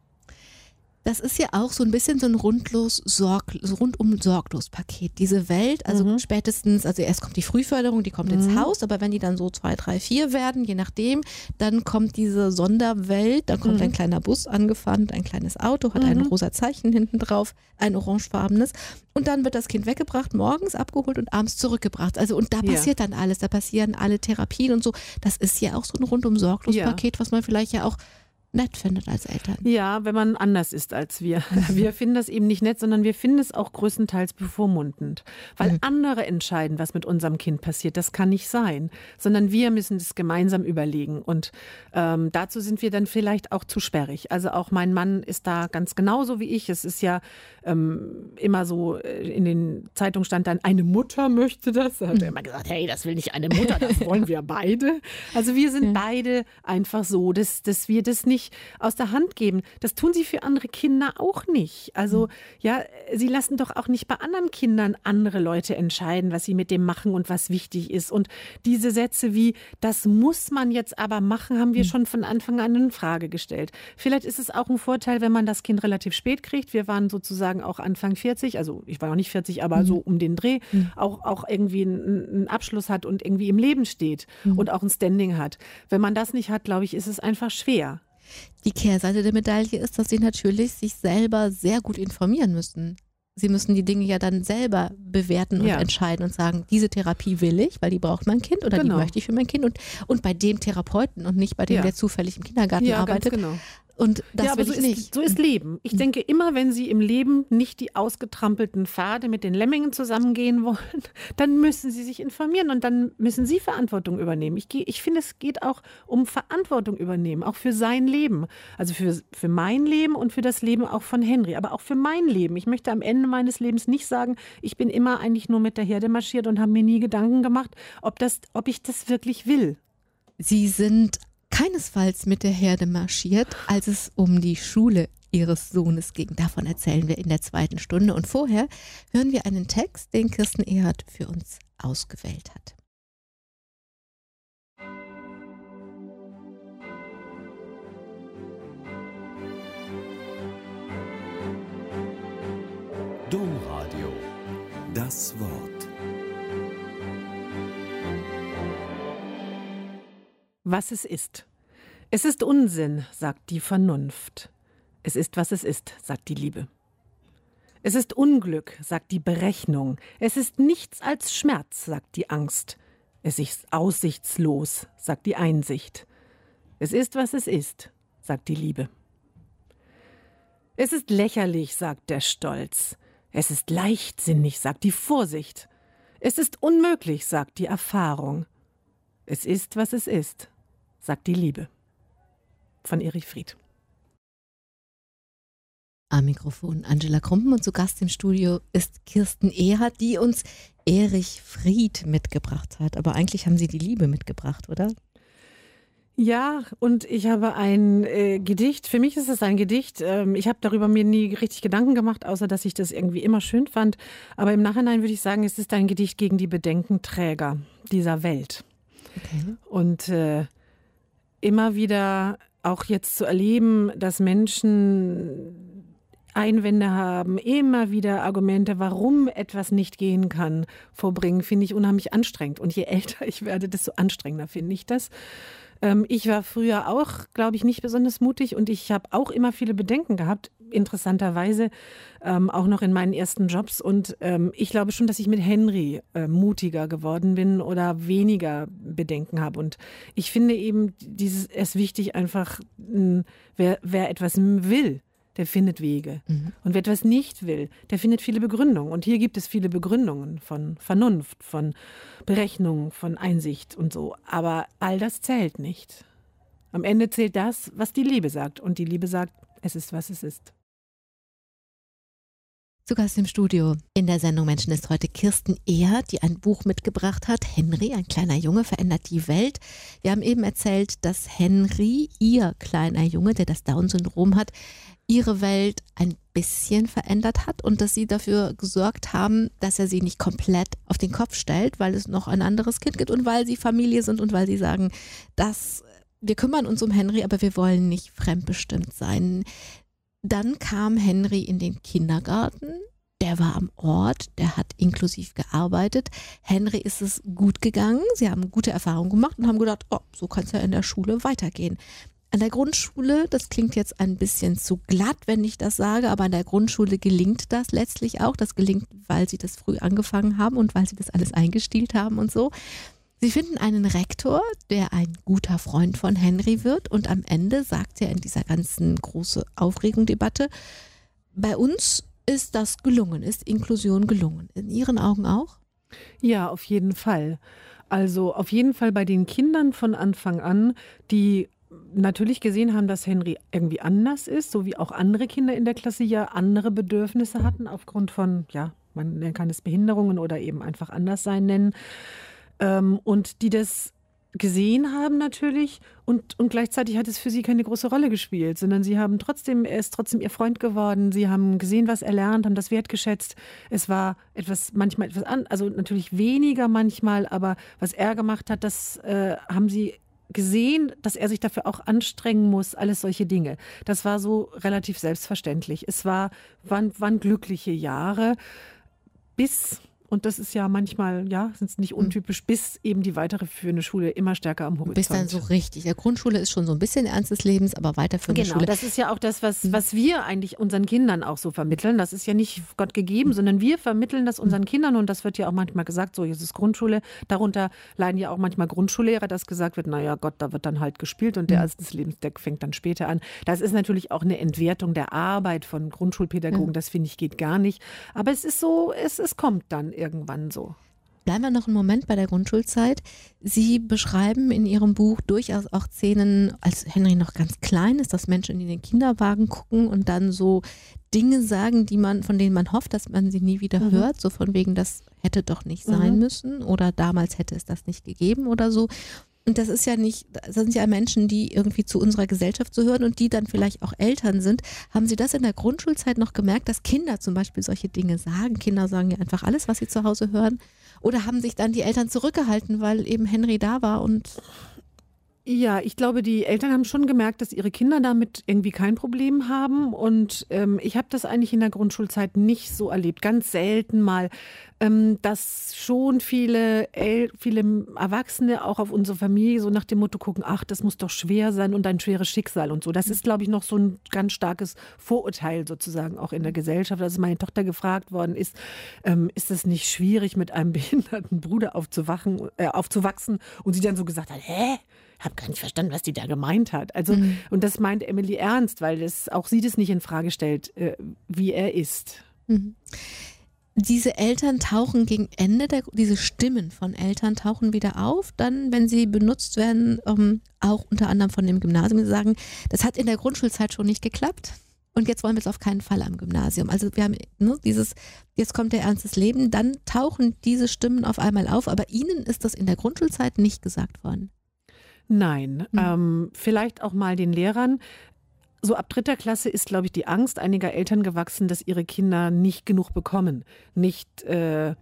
[SPEAKER 2] Das ist ja auch so ein bisschen so ein rundlos sorg, so rundum sorglos Paket. Diese Welt, also
[SPEAKER 3] Mhm.
[SPEAKER 2] spätestens, also erst kommt die Frühförderung, die kommt ins Haus, aber wenn die dann so zwei, drei, vier werden, je nachdem, dann kommt diese Sonderwelt, dann kommt
[SPEAKER 3] Mhm.
[SPEAKER 2] ein kleiner Bus angefahren, ein kleines Auto, hat ein
[SPEAKER 3] Mhm.
[SPEAKER 2] rosa Zeichen hinten drauf, ein orangefarbenes und dann wird das Kind weggebracht, morgens abgeholt und abends zurückgebracht. Also und da
[SPEAKER 3] Ja.
[SPEAKER 2] passiert dann alles, da passieren alle Therapien und so. Das ist ja auch so ein rundum sorglos
[SPEAKER 3] Ja.
[SPEAKER 2] Paket, was man vielleicht ja auch nett findet als Eltern.
[SPEAKER 3] Ja, wenn man anders ist als wir. Wir finden das eben nicht nett, sondern wir finden es auch größtenteils bevormundend. Weil
[SPEAKER 2] Mhm.
[SPEAKER 3] andere entscheiden, was mit unserem Kind passiert. Das kann nicht sein. Sondern wir müssen das gemeinsam überlegen. Und ähm, dazu sind wir dann vielleicht auch zu sperrig. Also auch mein Mann ist da ganz genauso wie ich. Es ist ja ähm, immer so, äh, in den Zeitungen stand dann, eine Mutter möchte das. Da hat er immer gesagt, hey, das will nicht eine Mutter, das wollen wir beide. Also wir sind
[SPEAKER 2] Ja.
[SPEAKER 3] beide einfach so, dass, dass wir das nicht aus der Hand geben. Das tun sie für andere Kinder auch nicht. Also ja, sie lassen doch auch nicht bei anderen Kindern andere Leute entscheiden, was sie mit dem machen und was wichtig ist. Und diese Sätze wie, das muss man jetzt aber machen, haben wir schon von Anfang an in Frage gestellt. Vielleicht ist es auch ein Vorteil, wenn man das Kind relativ spät kriegt. Wir waren sozusagen auch Anfang vierzig, also ich war noch nicht vierzig, aber so um den Dreh, auch, auch irgendwie einen, einen Abschluss hat und irgendwie im Leben steht und auch ein Standing hat. Wenn man das nicht hat, glaube ich, ist es einfach schwer.
[SPEAKER 2] Die Kehrseite der Medaille ist, dass sie natürlich sich selber sehr gut informieren müssen. Sie müssen die Dinge ja dann selber bewerten und
[SPEAKER 3] Ja.
[SPEAKER 2] entscheiden und sagen, diese Therapie will ich, weil die braucht mein Kind oder
[SPEAKER 3] Genau.
[SPEAKER 2] die möchte ich für mein Kind und, und bei dem Therapeuten und nicht bei dem,
[SPEAKER 3] Ja.
[SPEAKER 2] der zufällig im Kindergarten
[SPEAKER 3] Ja, ganz
[SPEAKER 2] arbeitet.
[SPEAKER 3] genau.
[SPEAKER 2] Und das
[SPEAKER 3] ja, aber
[SPEAKER 2] will
[SPEAKER 3] so
[SPEAKER 2] ich
[SPEAKER 3] ist,
[SPEAKER 2] nicht.
[SPEAKER 3] so ist Leben. Ich denke immer, wenn Sie im Leben nicht die ausgetrampelten Pfade mit den Lemmingen zusammengehen wollen, dann müssen Sie sich informieren und dann müssen Sie Verantwortung übernehmen. Ich, gehe- ich finde, es geht auch um Verantwortung übernehmen, auch für sein Leben. Also für, für mein Leben und für das Leben auch von Henry, aber auch für mein Leben. Ich möchte am Ende meines Lebens nicht sagen, ich bin immer eigentlich nur mit der Herde marschiert und habe mir nie Gedanken gemacht, ob, das, ob ich das wirklich will.
[SPEAKER 2] Sie sind keinesfalls mit der Herde marschiert, als es um die Schule ihres Sohnes ging. Davon erzählen wir in der zweiten Stunde. Und vorher hören wir einen Text, den Kirsten Ehert für uns ausgewählt hat.
[SPEAKER 1] Das Wort.
[SPEAKER 3] Was es ist. Es ist Unsinn, sagt die Vernunft. Es ist, was es ist, sagt die Liebe. Es ist Unglück, sagt die Berechnung. Es ist nichts als Schmerz, sagt die Angst. Es ist aussichtslos, sagt die Einsicht. Es ist, was es ist, sagt die Liebe. Es ist lächerlich, sagt der Stolz. Es ist leichtsinnig, sagt die Vorsicht. Es ist unmöglich, sagt die Erfahrung. Es ist, was es ist, sagt die Liebe. Von Erich Fried.
[SPEAKER 2] Am Mikrofon Angela Krumpen und zu Gast im Studio ist Kirsten Ehrhardt, die uns Erich Fried mitgebracht hat. Aber eigentlich haben Sie die Liebe mitgebracht, oder?
[SPEAKER 3] Ja, und ich habe ein äh, Gedicht, für mich ist es ein Gedicht, ähm, ich habe darüber mir nie richtig Gedanken gemacht, außer dass ich das irgendwie immer schön fand. Aber im Nachhinein würde ich sagen, es ist ein Gedicht gegen die Bedenkenträger dieser Welt. Okay. Und äh, immer wieder auch jetzt zu erleben, dass Menschen Einwände haben, immer wieder Argumente, warum etwas nicht gehen kann, vorbringen, finde ich unheimlich anstrengend. Und je älter ich werde, desto anstrengender finde ich das. Ähm, ich war früher auch, glaube ich, nicht besonders mutig und ich habe auch immer viele Bedenken gehabt, interessanterweise, ähm, auch noch in meinen ersten Jobs. Und ähm, ich glaube schon, dass ich mit Henry äh, mutiger geworden bin oder weniger Bedenken habe. Und ich finde eben, dieses, es ist wichtig einfach, mh, wer, wer etwas will, der findet Wege. Mhm. Und wer etwas nicht will, der findet viele Begründungen. Und hier gibt es viele Begründungen von Vernunft, von Berechnung, von Einsicht und so. Aber all das zählt nicht. Am Ende zählt das, was die Liebe sagt. Und die Liebe sagt, es ist, was es ist.
[SPEAKER 2] Zu Gast im Studio in der Sendung Menschen ist heute Kirsten Ehrhardt, die ein Buch mitgebracht hat. Henry, ein kleiner Junge, verändert die Welt. Wir haben eben erzählt, dass Henry, ihr kleiner Junge, der das Down-Syndrom hat, ihre Welt ein bisschen verändert hat und dass sie dafür gesorgt haben, dass er sie nicht komplett auf den Kopf stellt, weil es noch ein anderes Kind gibt und weil sie Familie sind und weil sie sagen, dass wir kümmern uns um Henry, aber wir wollen nicht fremdbestimmt sein. Dann kam Henry in den Kindergarten, der war am Ort, der hat inklusiv gearbeitet. Henry ist es gut gegangen, sie haben gute Erfahrungen gemacht und haben gedacht, oh, so kann es ja in der Schule weitergehen. An der Grundschule, das klingt jetzt ein bisschen zu glatt, wenn ich das sage, aber an der Grundschule gelingt das letztlich auch. Das gelingt, weil sie das früh angefangen haben und weil sie das alles eingestielt haben und so. Sie finden einen Rektor, der ein guter Freund von Henry wird und am Ende sagt er in dieser ganzen großen Aufregung-Debatte, bei uns ist das gelungen, ist Inklusion gelungen. In Ihren Augen auch?
[SPEAKER 3] Ja, auf jeden Fall. Also auf jeden Fall bei den Kindern von Anfang an, die natürlich gesehen haben, dass Henry irgendwie anders ist, so wie auch andere Kinder in der Klasse ja andere Bedürfnisse hatten aufgrund von, ja, man kann es Behinderungen oder eben einfach anders sein nennen. Ähm, und die das gesehen haben natürlich und, und gleichzeitig hat es für sie keine große Rolle gespielt, sondern sie haben trotzdem, er ist trotzdem ihr Freund geworden, sie haben gesehen, was er lernt, haben das wertgeschätzt. Es war etwas, manchmal etwas an, also natürlich weniger manchmal, aber was er gemacht hat, das äh, haben sie gesehen, dass er sich dafür auch anstrengen muss, alles solche Dinge. Das war so relativ selbstverständlich. Es war, waren, waren glückliche Jahre, bis, und das ist ja manchmal, ja, sind es nicht untypisch, bis eben die weiterführende Schule immer stärker am Horizont.
[SPEAKER 2] Bis dann so richtig. Der Grundschule ist schon so ein bisschen Ernst des Lebens, aber weiterführende
[SPEAKER 3] genau,
[SPEAKER 2] Schule.
[SPEAKER 3] Das ist ja auch das, was, was wir eigentlich unseren Kindern auch so vermitteln. Das ist ja nicht Gott gegeben, sondern wir vermitteln das unseren Kindern und das wird ja auch manchmal gesagt, so jetzt ist Grundschule. Darunter leiden ja auch manchmal Grundschullehrer, dass gesagt wird, naja Gott, da wird dann halt gespielt und der Ernst des Lebens, der fängt dann später an. Das ist natürlich auch eine Entwertung der Arbeit von Grundschulpädagogen, das finde ich geht gar nicht. Aber es ist so, es, es kommt dann irgendwann so.
[SPEAKER 2] Bleiben wir noch einen Moment bei der Grundschulzeit. Sie beschreiben in Ihrem Buch durchaus auch Szenen, als Henry noch ganz klein ist, dass Menschen in den Kinderwagen gucken und dann so Dinge sagen, die man, von denen man hofft, dass man sie nie wieder mhm. hört. So von wegen, das hätte doch nicht sein mhm. müssen oder damals hätte es das nicht gegeben oder so. Und das ist ja nicht, das sind ja Menschen, die irgendwie zu unserer Gesellschaft gehören und die dann vielleicht auch Eltern sind. Haben Sie das in der Grundschulzeit noch gemerkt, dass Kinder zum Beispiel solche Dinge sagen? Kinder sagen ja einfach alles, was sie zu Hause hören. Oder haben sich dann die Eltern zurückgehalten, weil eben Henry da war und
[SPEAKER 3] Ja, ich glaube, die Eltern haben schon gemerkt, dass ihre Kinder damit irgendwie kein Problem haben. Und ähm, ich habe das eigentlich in der Grundschulzeit nicht so erlebt. Ganz selten mal, ähm, dass schon viele, El viele Erwachsene auch auf unsere Familie so nach dem Motto gucken, ach, das muss doch schwer sein und ein schweres Schicksal und so. Das ist, glaube ich, noch so ein ganz starkes Vorurteil sozusagen auch in der Gesellschaft. Als meine Tochter gefragt worden ist, ähm, ist es nicht schwierig, mit einem behinderten Bruder aufzuwachen, äh, aufzuwachsen? Und sie dann so gesagt hat, hä? Ich habe gar nicht verstanden, was die da gemeint hat. Also, mhm. Und das meint Emily ernst, weil das, auch sie das nicht in Frage stellt, äh, wie er ist.
[SPEAKER 2] Mhm. Diese Eltern tauchen gegen Ende, der, diese Stimmen von Eltern tauchen wieder auf, dann, wenn sie benutzt werden, ähm, auch unter anderem von dem Gymnasium, die sagen, das hat in der Grundschulzeit schon nicht geklappt und jetzt wollen wir es auf keinen Fall am Gymnasium. Also wir haben ne, dieses, jetzt kommt der Ernst des Lebens, dann tauchen diese Stimmen auf einmal auf, aber ihnen ist das in der Grundschulzeit nicht gesagt worden.
[SPEAKER 3] Nein, mhm. ähm, vielleicht auch mal den Lehrern. So ab dritter Klasse ist, glaube ich, die Angst einiger Eltern gewachsen, dass ihre Kinder nicht genug bekommen, nicht, äh,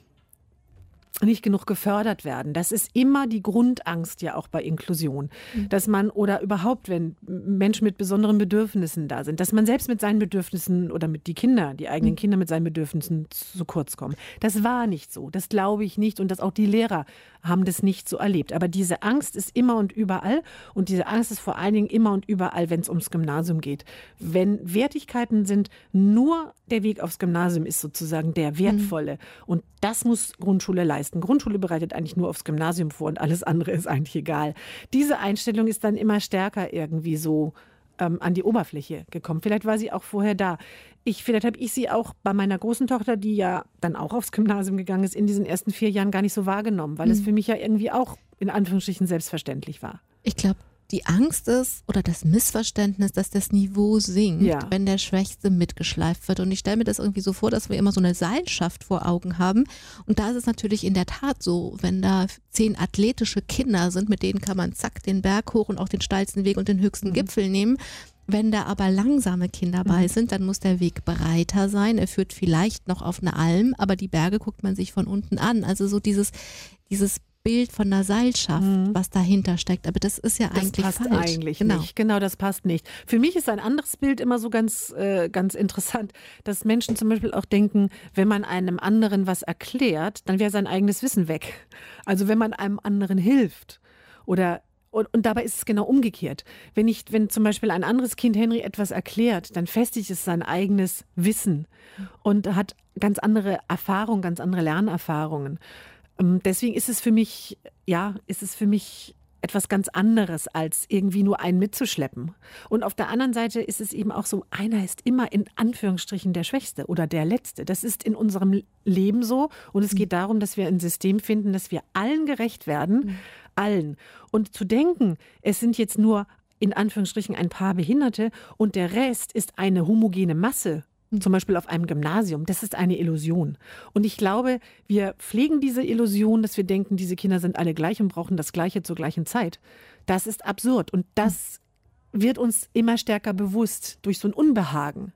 [SPEAKER 3] nicht genug gefördert werden. Das ist immer die Grundangst ja auch bei Inklusion, mhm. dass man oder überhaupt, wenn Menschen mit besonderen Bedürfnissen da sind, dass man selbst mit seinen Bedürfnissen oder mit die Kinder, die eigenen mhm. Kinder mit seinen Bedürfnissen zu kurz kommen. Das war nicht so, das glaube ich nicht und dass auch die Lehrer haben das nicht so erlebt. Aber diese Angst ist immer und überall und diese Angst ist vor allen Dingen immer und überall, wenn es ums Gymnasium geht. Wenn Wertigkeiten sind, nur der Weg aufs Gymnasium ist sozusagen der wertvolle. Mhm. Und das muss Grundschule leisten. Grundschule bereitet eigentlich nur aufs Gymnasium vor und alles andere ist eigentlich egal. Diese Einstellung ist dann immer stärker irgendwie so ähm, an die Oberfläche gekommen. Vielleicht war sie auch vorher da. Ich, vielleicht habe ich sie auch bei meiner großen Tochter, die ja dann auch aufs Gymnasium gegangen ist, in diesen ersten vier Jahren gar nicht so wahrgenommen, weil mhm. es für mich ja irgendwie auch in Anführungsstrichen selbstverständlich war.
[SPEAKER 2] Ich glaube, die Angst ist oder das Missverständnis, dass das Niveau sinkt, ja. wenn der Schwächste mitgeschleift wird. Und ich stelle mir das irgendwie so vor, dass wir immer so eine Seilschaft vor Augen haben. Und da ist es natürlich in der Tat so, wenn da zehn athletische Kinder sind, mit denen kann man zack den Berg hoch und auch den steilsten Weg und den höchsten mhm. Gipfel nehmen. Wenn da aber langsame Kinder bei sind, dann muss der Weg breiter sein. Er führt vielleicht noch auf eine Alm, aber die Berge guckt man sich von unten an. Also so dieses, dieses Bild von einer Seilschaft, mhm. was dahinter steckt. Aber das ist ja
[SPEAKER 3] das
[SPEAKER 2] eigentlich
[SPEAKER 3] passt
[SPEAKER 2] falsch.
[SPEAKER 3] eigentlich genau. nicht. Genau, das passt nicht. Für mich ist ein anderes Bild immer so ganz, äh, ganz interessant, dass Menschen zum Beispiel auch denken, wenn man einem anderen was erklärt, dann wäre sein eigenes Wissen weg. Also wenn man einem anderen hilft oder Und, und dabei ist es genau umgekehrt. Wenn ich, wenn zum Beispiel ein anderes Kind Henry etwas erklärt, dann festigt es sein eigenes Wissen und hat ganz andere Erfahrungen, ganz andere Lernerfahrungen. Deswegen ist es für mich, ja, ist es für mich etwas ganz anderes, als irgendwie nur einen mitzuschleppen. Und auf der anderen Seite ist es eben auch so, einer ist immer in Anführungsstrichen der Schwächste oder der Letzte. Das ist in unserem Leben so. Und es geht darum, dass wir ein System finden, dass wir allen gerecht werden. Mhm. Allen. Und zu denken, es sind jetzt nur in Anführungsstrichen ein paar Behinderte und der Rest ist eine homogene Masse, zum Beispiel auf einem Gymnasium, das ist eine Illusion. Und ich glaube, wir pflegen diese Illusion, dass wir denken, diese Kinder sind alle gleich und brauchen das Gleiche zur gleichen Zeit. Das ist absurd und das wird uns immer stärker bewusst durch so ein Unbehagen.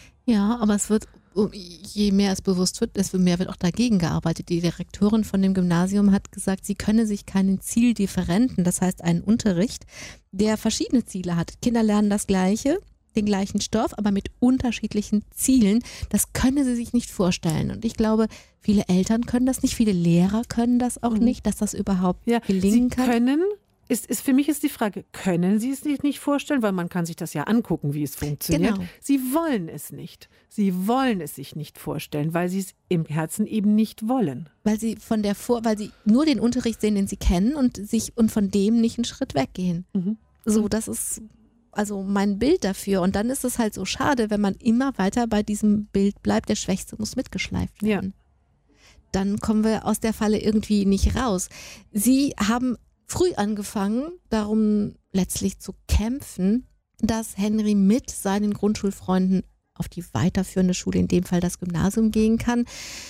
[SPEAKER 2] Ja, aber es wird, je mehr es bewusst wird, desto mehr wird auch dagegen gearbeitet. Die Direktorin von dem Gymnasium hat gesagt, sie könne sich keinen Zieldifferenten, das heißt einen Unterricht, der verschiedene Ziele hat. Kinder lernen das Gleiche, den gleichen Stoff, aber mit unterschiedlichen Zielen. Das könne sie sich nicht vorstellen. Und ich glaube, viele Eltern können das nicht, viele Lehrer können das auch mhm. nicht, dass das überhaupt ja, gelingen
[SPEAKER 3] sie
[SPEAKER 2] kann.
[SPEAKER 3] Können, ist, ist für mich ist die Frage, können sie es sich nicht vorstellen? Weil man kann sich das ja angucken, wie es funktioniert.
[SPEAKER 2] Genau.
[SPEAKER 3] Sie wollen es nicht. Sie wollen es sich nicht vorstellen, weil sie es im Herzen eben nicht wollen.
[SPEAKER 2] Weil sie von der Vor, weil sie nur den Unterricht sehen, den sie kennen und sich und von dem nicht einen Schritt weggehen. Mhm. So, das ist also mein Bild dafür. Und dann ist es halt so schade, wenn man immer weiter bei diesem Bild bleibt, der Schwächste muss mitgeschleift werden. Ja. Dann kommen wir aus der Falle irgendwie nicht raus. Sie haben früh angefangen, darum letztlich zu kämpfen, dass Henry mit seinen Grundschulfreunden auf die weiterführende Schule, in dem Fall das Gymnasium, gehen kann.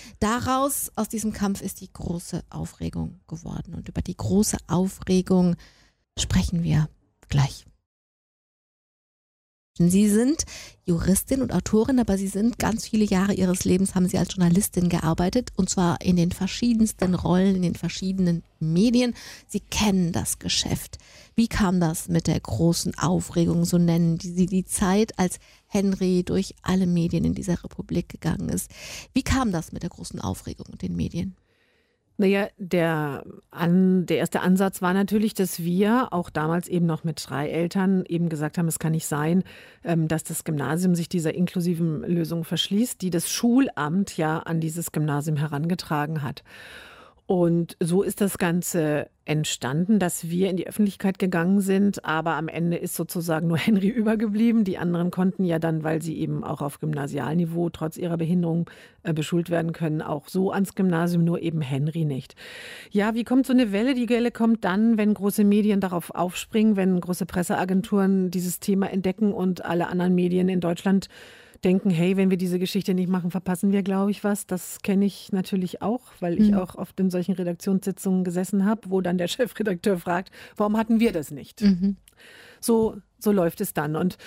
[SPEAKER 2] Daraus, aus diesem Kampf, ist die große Aufregung geworden. Und über die große Aufregung sprechen wir gleich. Sie sind Juristin und Autorin, aber Sie sind ganz viele Jahre Ihres Lebens, haben Sie als Journalistin gearbeitet und zwar in den verschiedensten Rollen, in den verschiedenen Medien. Sie kennen das Geschäft. Wie kam das mit der großen Aufregung, so nennen Sie die Zeit, als Henry durch alle Medien in dieser Republik gegangen ist? Wie kam das mit der großen Aufregung und den Medien?
[SPEAKER 3] Naja, der, an, der erste Ansatz war natürlich, dass wir auch damals eben noch mit drei Eltern eben gesagt haben, es kann nicht sein, ähm, dass das Gymnasium sich dieser inklusiven Lösung verschließt, die das Schulamt ja an dieses Gymnasium herangetragen hat. Und so ist das Ganze entstanden, dass wir in die Öffentlichkeit gegangen sind, aber am Ende ist sozusagen nur Henry übergeblieben. Die anderen konnten ja dann, weil sie eben auch auf Gymnasialniveau trotz ihrer Behinderung äh, beschult werden können, auch so ans Gymnasium, nur eben Henry nicht. Ja, wie kommt so eine Welle? Die Welle kommt dann, wenn große Medien darauf aufspringen, wenn große Presseagenturen dieses Thema entdecken und alle anderen Medien in Deutschland denken, hey, wenn wir diese Geschichte nicht machen, verpassen wir, glaube ich, was. Das kenne ich natürlich auch, weil ich mhm. auch oft in solchen Redaktionssitzungen gesessen habe, wo dann der Chefredakteur fragt, warum hatten wir das nicht? Mhm. So, so läuft es dann. Und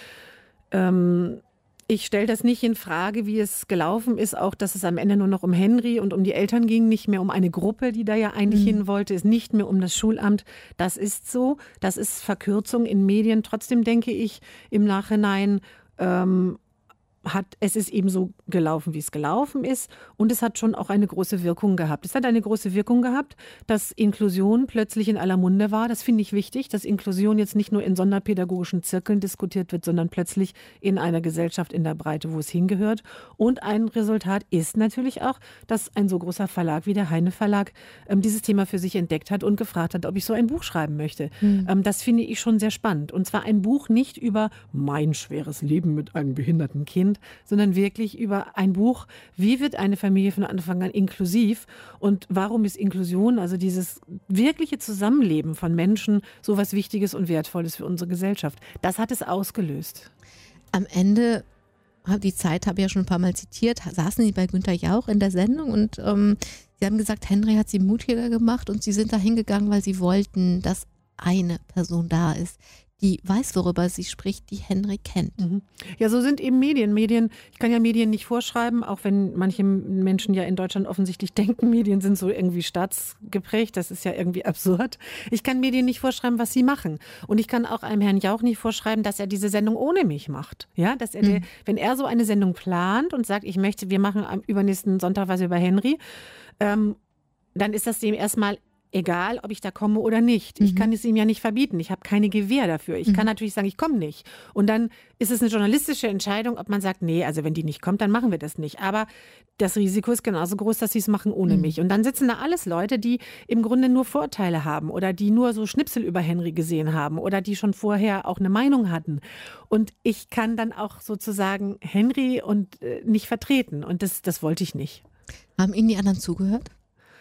[SPEAKER 3] ähm, ich stelle das nicht in Frage, wie es gelaufen ist, auch dass es am Ende nur noch um Henry und um die Eltern ging, nicht mehr um eine Gruppe, die da ja eigentlich mhm. hin wollte, ist nicht mehr um das Schulamt. Das ist so, das ist Verkürzung in Medien. Trotzdem denke ich im Nachhinein, ähm, Hat, es ist eben so gelaufen, wie es gelaufen ist und es hat schon auch eine große Wirkung gehabt. Es hat eine große Wirkung gehabt, dass Inklusion plötzlich in aller Munde war. Das finde ich wichtig, dass Inklusion jetzt nicht nur in sonderpädagogischen Zirkeln diskutiert wird, sondern plötzlich in einer Gesellschaft in der Breite, wo es hingehört. Und ein Resultat ist natürlich auch, dass ein so großer Verlag wie der Heine Verlag ähm, dieses Thema für sich entdeckt hat und gefragt hat, ob ich so ein Buch schreiben möchte. Mhm. Ähm, das finde ich schon sehr spannend. Und zwar ein Buch nicht über mein schweres Leben mit einem behinderten Kind, sondern wirklich über ein Buch, wie wird eine Familie von Anfang an inklusiv und warum ist Inklusion, also dieses wirkliche Zusammenleben von Menschen, so was Wichtiges und Wertvolles für unsere Gesellschaft. Das hat es ausgelöst.
[SPEAKER 2] Am Ende, die Zeit habe ich ja schon ein paar Mal zitiert, saßen Sie bei Günther Jauch in der Sendung und ähm, Sie haben gesagt, Henry hat Sie mutiger gemacht und Sie sind da hingegangen, weil Sie wollten, dass eine Person da ist, die weiß, worüber sie spricht, die Henry kennt.
[SPEAKER 3] Mhm. Ja, so sind eben Medien. Medien, ich kann ja Medien nicht vorschreiben, auch wenn manche Menschen ja in Deutschland offensichtlich denken, Medien sind so irgendwie staatsgeprägt. Das ist ja irgendwie absurd. Ich kann Medien nicht vorschreiben, was sie machen. Und ich kann auch einem Herrn Jauch nicht vorschreiben, dass er diese Sendung ohne mich macht. Ja, dass er, mhm. wenn er so eine Sendung plant und sagt, ich möchte, wir machen am übernächsten Sonntag was über Henry, ähm, dann ist das dem erstmal egal, ob ich da komme oder nicht. Ich mhm. kann es ihm ja nicht verbieten. Ich habe keine Gewähr dafür. Ich mhm. kann natürlich sagen, ich komme nicht. Und dann ist es eine journalistische Entscheidung, ob man sagt, nee, also wenn die nicht kommt, dann machen wir das nicht. Aber das Risiko ist genauso groß, dass sie es machen ohne mhm. mich. Und dann sitzen da alles Leute, die im Grunde nur Vorteile haben oder die nur so Schnipsel über Henry gesehen haben oder die schon vorher auch eine Meinung hatten. Und ich kann dann auch sozusagen Henry und äh, nicht vertreten. Und das, das wollte ich nicht.
[SPEAKER 2] Haben Ihnen die anderen zugehört?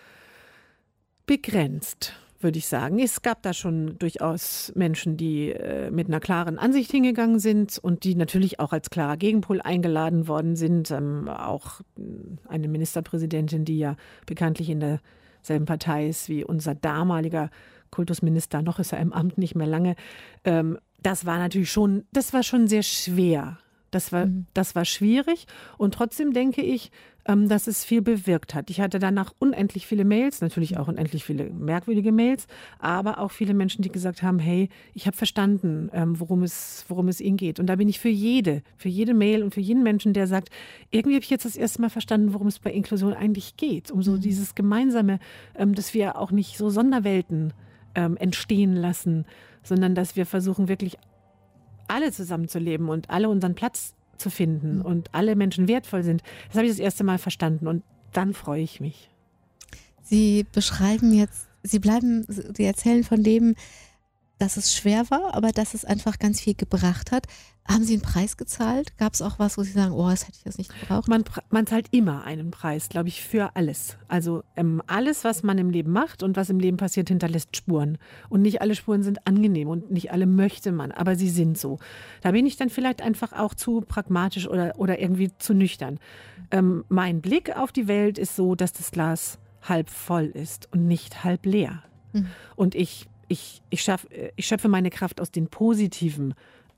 [SPEAKER 3] Begrenzt, würde ich sagen. Es gab da schon durchaus Menschen, die äh, mit einer klaren Ansicht hingegangen sind und die natürlich auch als klarer Gegenpol eingeladen worden sind. Ähm, auch eine Ministerpräsidentin, die ja bekanntlich in derselben Partei ist wie unser damaliger Kultusminister, noch ist er im Amt nicht mehr lange. Ähm, das war natürlich schon, das war schon sehr schwer. Das war, mhm. das war schwierig und trotzdem denke ich, ähm, dass es viel bewirkt hat. Ich hatte danach unendlich viele Mails, natürlich auch unendlich viele merkwürdige Mails, aber auch viele Menschen, die gesagt haben, hey, ich habe verstanden, ähm, worum es, worum es ihnen geht. Und da bin ich für jede, für jede Mail und für jeden Menschen, der sagt, irgendwie habe ich jetzt das erste Mal verstanden, worum es bei Inklusion eigentlich geht. Um so mhm. dieses Gemeinsame, ähm, dass wir auch nicht so Sonderwelten ähm, entstehen lassen, sondern dass wir versuchen wirklich alle zusammenzuleben und alle unseren Platz zu finden mhm. und alle Menschen wertvoll sind. Das habe ich das erste Mal verstanden und dann freue ich mich.
[SPEAKER 2] Sie beschreiben jetzt, Sie bleiben, Sie erzählen von dem, dass es schwer war, aber dass es einfach ganz viel gebracht hat. Haben Sie einen Preis gezahlt? Gab es auch was, wo Sie sagen, oh, das hätte ich jetzt nicht gebraucht?
[SPEAKER 3] Man, man zahlt immer einen Preis, glaube ich, für alles. Also ähm, alles, was man im Leben macht und was im Leben passiert, hinterlässt Spuren. Und nicht alle Spuren sind angenehm und nicht alle möchte man, aber sie sind so. Da bin ich dann vielleicht einfach auch zu pragmatisch oder, oder irgendwie zu nüchtern. Ähm, mein Blick auf die Welt ist so, dass das Glas halb voll ist und nicht halb leer. Mhm. Und ich Ich, ich, schaff, ich schöpfe meine Kraft aus den positiven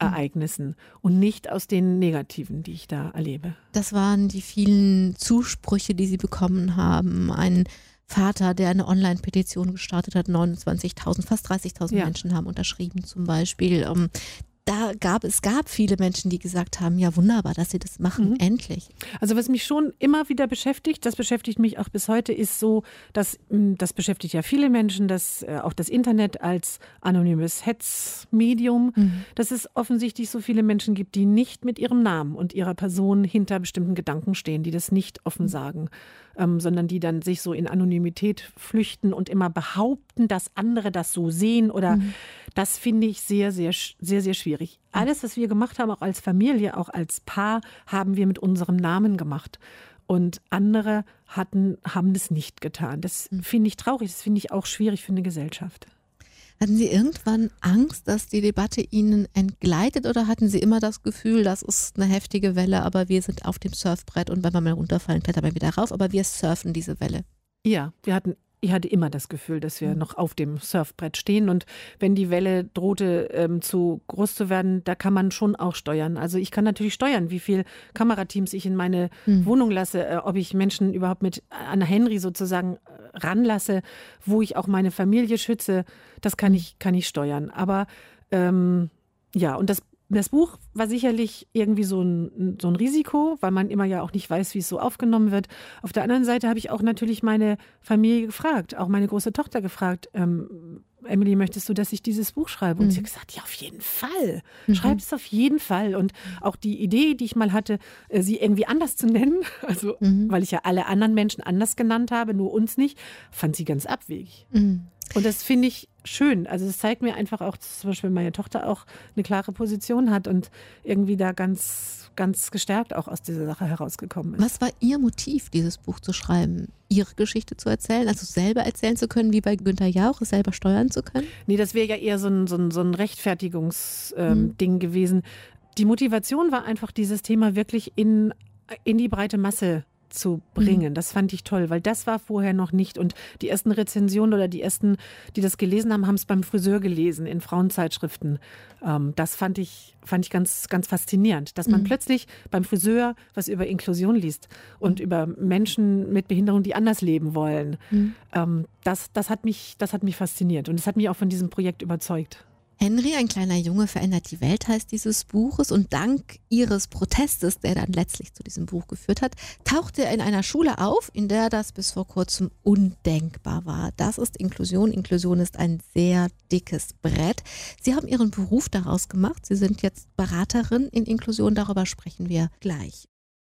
[SPEAKER 3] Ereignissen und nicht aus den negativen, die ich da erlebe.
[SPEAKER 2] Das waren die vielen Zusprüche, die Sie bekommen haben. Ein Vater, der eine Online-Petition gestartet hat, neunundzwanzigtausend, fast dreißigtausend ja. Menschen haben unterschrieben zum Beispiel. Um, Da gab es gab viele Menschen, die gesagt haben, ja wunderbar, dass sie das machen, mhm. endlich.
[SPEAKER 3] Also was mich schon immer wieder beschäftigt, das beschäftigt mich auch bis heute, ist so, dass das beschäftigt ja viele Menschen, dass äh, auch das Internet als anonymes Hetzmedium, mhm. dass es offensichtlich so viele Menschen gibt, die nicht mit ihrem Namen und ihrer Person hinter bestimmten Gedanken stehen, die das nicht offen sagen, ähm, sondern die dann sich so in Anonymität flüchten und immer behaupten, dass andere das so sehen oder mhm. das finde ich sehr, sehr, sehr, sehr schwierig. Alles, was wir gemacht haben, auch als Familie, auch als Paar, haben wir mit unserem Namen gemacht. Und andere hatten, haben das nicht getan. Das finde ich traurig, das finde ich auch schwierig für eine Gesellschaft.
[SPEAKER 2] Hatten Sie irgendwann Angst, dass die Debatte Ihnen entgleitet oder hatten Sie immer das Gefühl, das ist eine heftige Welle, aber wir sind auf dem Surfbrett und wenn wir mal runterfallen, klettern wir wieder rauf, aber wir surfen diese Welle?
[SPEAKER 3] Ja, wir hatten Ich hatte immer das Gefühl, dass wir noch auf dem Surfbrett stehen und wenn die Welle drohte ähm, zu groß zu werden, da kann man schon auch steuern. Also ich kann natürlich steuern, wie viel Kamerateams ich in meine mhm. Wohnung lasse, äh, ob ich Menschen überhaupt mit Anna Henry sozusagen äh, ranlasse, wo ich auch meine Familie schütze, das kann ich, kann ich steuern. Aber ähm, ja, und das Das Buch war sicherlich irgendwie so ein, so ein Risiko, weil man immer ja auch nicht weiß, wie es so aufgenommen wird. Auf der anderen Seite habe ich auch natürlich meine Familie gefragt, auch meine große Tochter gefragt, ähm, Emily, möchtest du, dass ich dieses Buch schreibe? Und mhm. sie hat gesagt, ja, auf jeden Fall. Mhm. Schreib es auf jeden Fall. Und auch die Idee, die ich mal hatte, sie irgendwie anders zu nennen, also mhm. weil ich ja alle anderen Menschen anders genannt habe, nur uns nicht, fand sie ganz abwegig. Mhm. Und das finde ich schön. Also es zeigt mir einfach auch, dass zum Beispiel meine Tochter auch eine klare Position hat und irgendwie da ganz, ganz gestärkt auch aus dieser Sache herausgekommen ist.
[SPEAKER 2] Was war Ihr Motiv, dieses Buch zu schreiben? Ihre Geschichte zu erzählen, also selber erzählen zu können, wie bei Günther Jauch, es selber steuern zu können?
[SPEAKER 3] Nee, das wäre ja eher so ein, so ein, so ein Rechtfertigungsding ähm, mhm. gewesen. Die Motivation war einfach, dieses Thema wirklich in, in die breite Masse zu bringen. Mhm. Das fand ich toll, weil das war vorher noch nicht. Und die ersten Rezensionen oder die ersten, die das gelesen haben, haben es beim Friseur gelesen, in Frauenzeitschriften. Ähm, das fand ich, fand ich ganz, ganz faszinierend, dass man mhm. plötzlich beim Friseur was über Inklusion liest und mhm. über Menschen mit Behinderung, die anders leben wollen. Mhm. Ähm, das, das hat mich, das hat mich fasziniert und es hat mich auch von diesem Projekt überzeugt.
[SPEAKER 2] Henry, ein kleiner Junge, verändert die Welt, heißt dieses Buches. Und dank ihres Protestes, der dann letztlich zu diesem Buch geführt hat, tauchte er in einer Schule auf, in der das bis vor kurzem undenkbar war. Das ist Inklusion. Inklusion ist ein sehr dickes Brett. Sie haben Ihren Beruf daraus gemacht. Sie sind jetzt Beraterin in Inklusion. Darüber sprechen wir gleich.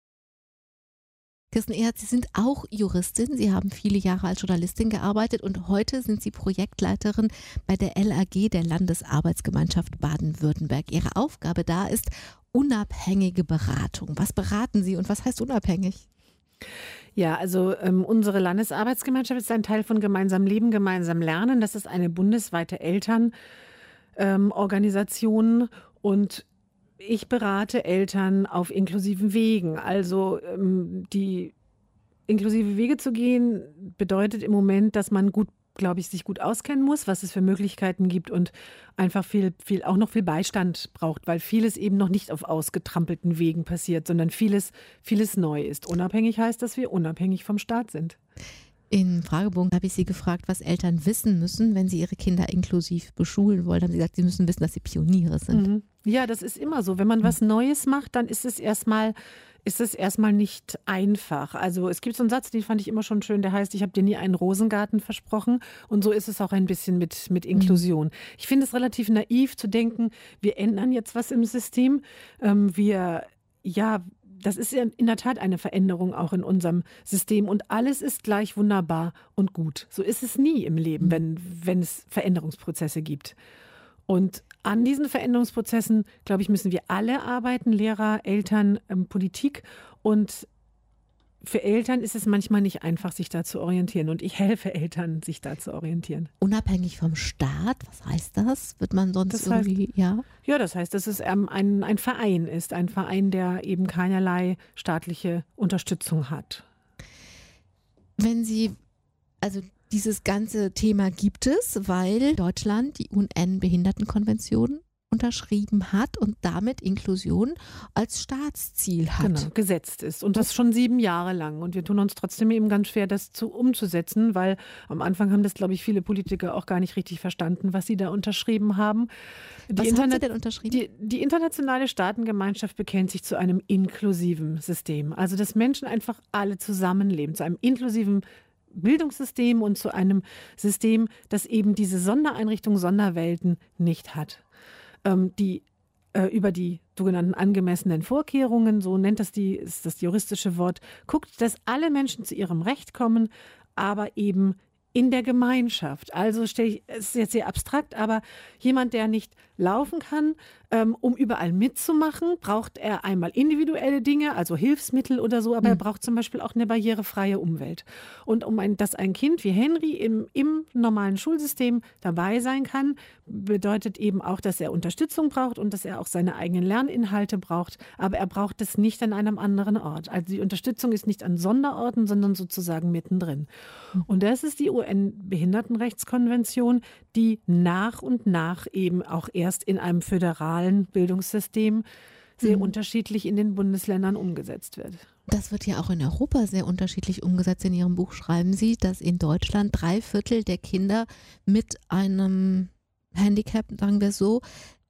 [SPEAKER 2] Kirsten Ehrhardt, Sie sind auch Juristin. Sie haben viele Jahre als Journalistin gearbeitet und heute sind Sie Projektleiterin bei der L A G, der Landesarbeitsgemeinschaft Baden-Württemberg. Ihre Aufgabe da ist unabhängige Beratung. Was beraten Sie und was heißt unabhängig?
[SPEAKER 3] Ja, also ähm, unsere Landesarbeitsgemeinschaft ist ein Teil von Gemeinsam Leben, Gemeinsam Lernen. Das ist eine bundesweite Elternorganisation ähm, und ich berate Eltern auf inklusiven Wegen. Also ähm, die inklusive Wege zu gehen, bedeutet im Moment, dass man gut, glaube ich, sich gut auskennen muss, was es für Möglichkeiten gibt und einfach viel, viel, auch noch viel Beistand braucht, weil vieles eben noch nicht auf ausgetrampelten Wegen passiert, sondern vieles, vieles neu ist. Unabhängig heißt, dass wir unabhängig vom Staat sind.
[SPEAKER 2] Im Fragebogen habe ich Sie gefragt, was Eltern wissen müssen, wenn sie ihre Kinder inklusiv beschulen wollen. Da haben Sie gesagt, sie müssen wissen, dass sie Pioniere sind.
[SPEAKER 3] Mhm. Ja, das ist immer so. Wenn man was Neues macht, dann ist es erstmal, ist es erstmal nicht einfach. Also es gibt so einen Satz, den fand ich immer schon schön, der heißt, ich habe dir nie einen Rosengarten versprochen. Und so ist es auch ein bisschen mit, mit Inklusion. Mhm. Ich finde es relativ naiv zu denken, wir ändern jetzt was im System. Ähm, wir, ja, das ist ja in der Tat eine Veränderung auch in unserem System und alles ist gleich wunderbar und gut. So ist es nie im Leben, wenn, wenn es Veränderungsprozesse gibt. Und an diesen Veränderungsprozessen, glaube ich, müssen wir alle arbeiten, Lehrer, Eltern, ähm, Politik. Und für Eltern ist es manchmal nicht einfach, sich da zu orientieren. Und ich helfe Eltern, sich da zu orientieren.
[SPEAKER 2] Unabhängig vom Staat, was heißt das? Wird man sonst
[SPEAKER 3] das heißt,
[SPEAKER 2] irgendwie, ja?
[SPEAKER 3] Ja, das heißt, dass es ähm, ein, ein Verein ist. Ein Verein, der eben keinerlei staatliche Unterstützung hat.
[SPEAKER 2] Wenn Sie, also dieses ganze Thema gibt es, weil Deutschland die U N-Behindertenkonvention unterschrieben hat und damit Inklusion als Staatsziel hat.
[SPEAKER 3] Genau, gesetzt ist. Und das schon sieben Jahre lang. Und wir tun uns trotzdem eben ganz schwer, das zu, umzusetzen, weil am Anfang haben das, glaube ich, viele Politiker auch gar nicht richtig verstanden, was sie da unterschrieben haben. Die
[SPEAKER 2] was
[SPEAKER 3] Internet,
[SPEAKER 2] haben Sie denn unterschrieben?
[SPEAKER 3] Die, die internationale Staatengemeinschaft bekennt sich zu einem inklusiven System. Also, dass Menschen einfach alle zusammenleben, zu einem inklusiven Bildungssystem und zu einem System, das eben diese Sondereinrichtungen, Sonderwelten nicht hat. Ähm, die äh, über die sogenannten angemessenen Vorkehrungen, so nennt das die, ist das juristische Wort, guckt, dass alle Menschen zu ihrem Recht kommen, aber eben in der Gemeinschaft. Also stelle ich, es ist jetzt sehr abstrakt, aber jemand, der nicht laufen kann, ähm, um überall mitzumachen, braucht er einmal individuelle Dinge, also Hilfsmittel oder so, aber mhm. er braucht zum Beispiel auch eine barrierefreie Umwelt. Und um ein, dass ein Kind wie Henry im, im normalen Schulsystem dabei sein kann, bedeutet eben auch, dass er Unterstützung braucht und dass er auch seine eigenen Lerninhalte braucht, aber er braucht es nicht an einem anderen Ort. Also die Unterstützung ist nicht an Sonderorten, sondern sozusagen mittendrin. Mhm. Und das ist die U N-Behindertenrechtskonvention, die nach und nach eben auch erst in einem föderalen Bildungssystem sehr mhm. unterschiedlich in den Bundesländern umgesetzt wird.
[SPEAKER 2] Das wird ja auch in Europa sehr unterschiedlich umgesetzt. In Ihrem Buch schreiben Sie, dass in Deutschland drei Viertel der Kinder mit einem Handicap, sagen wir so,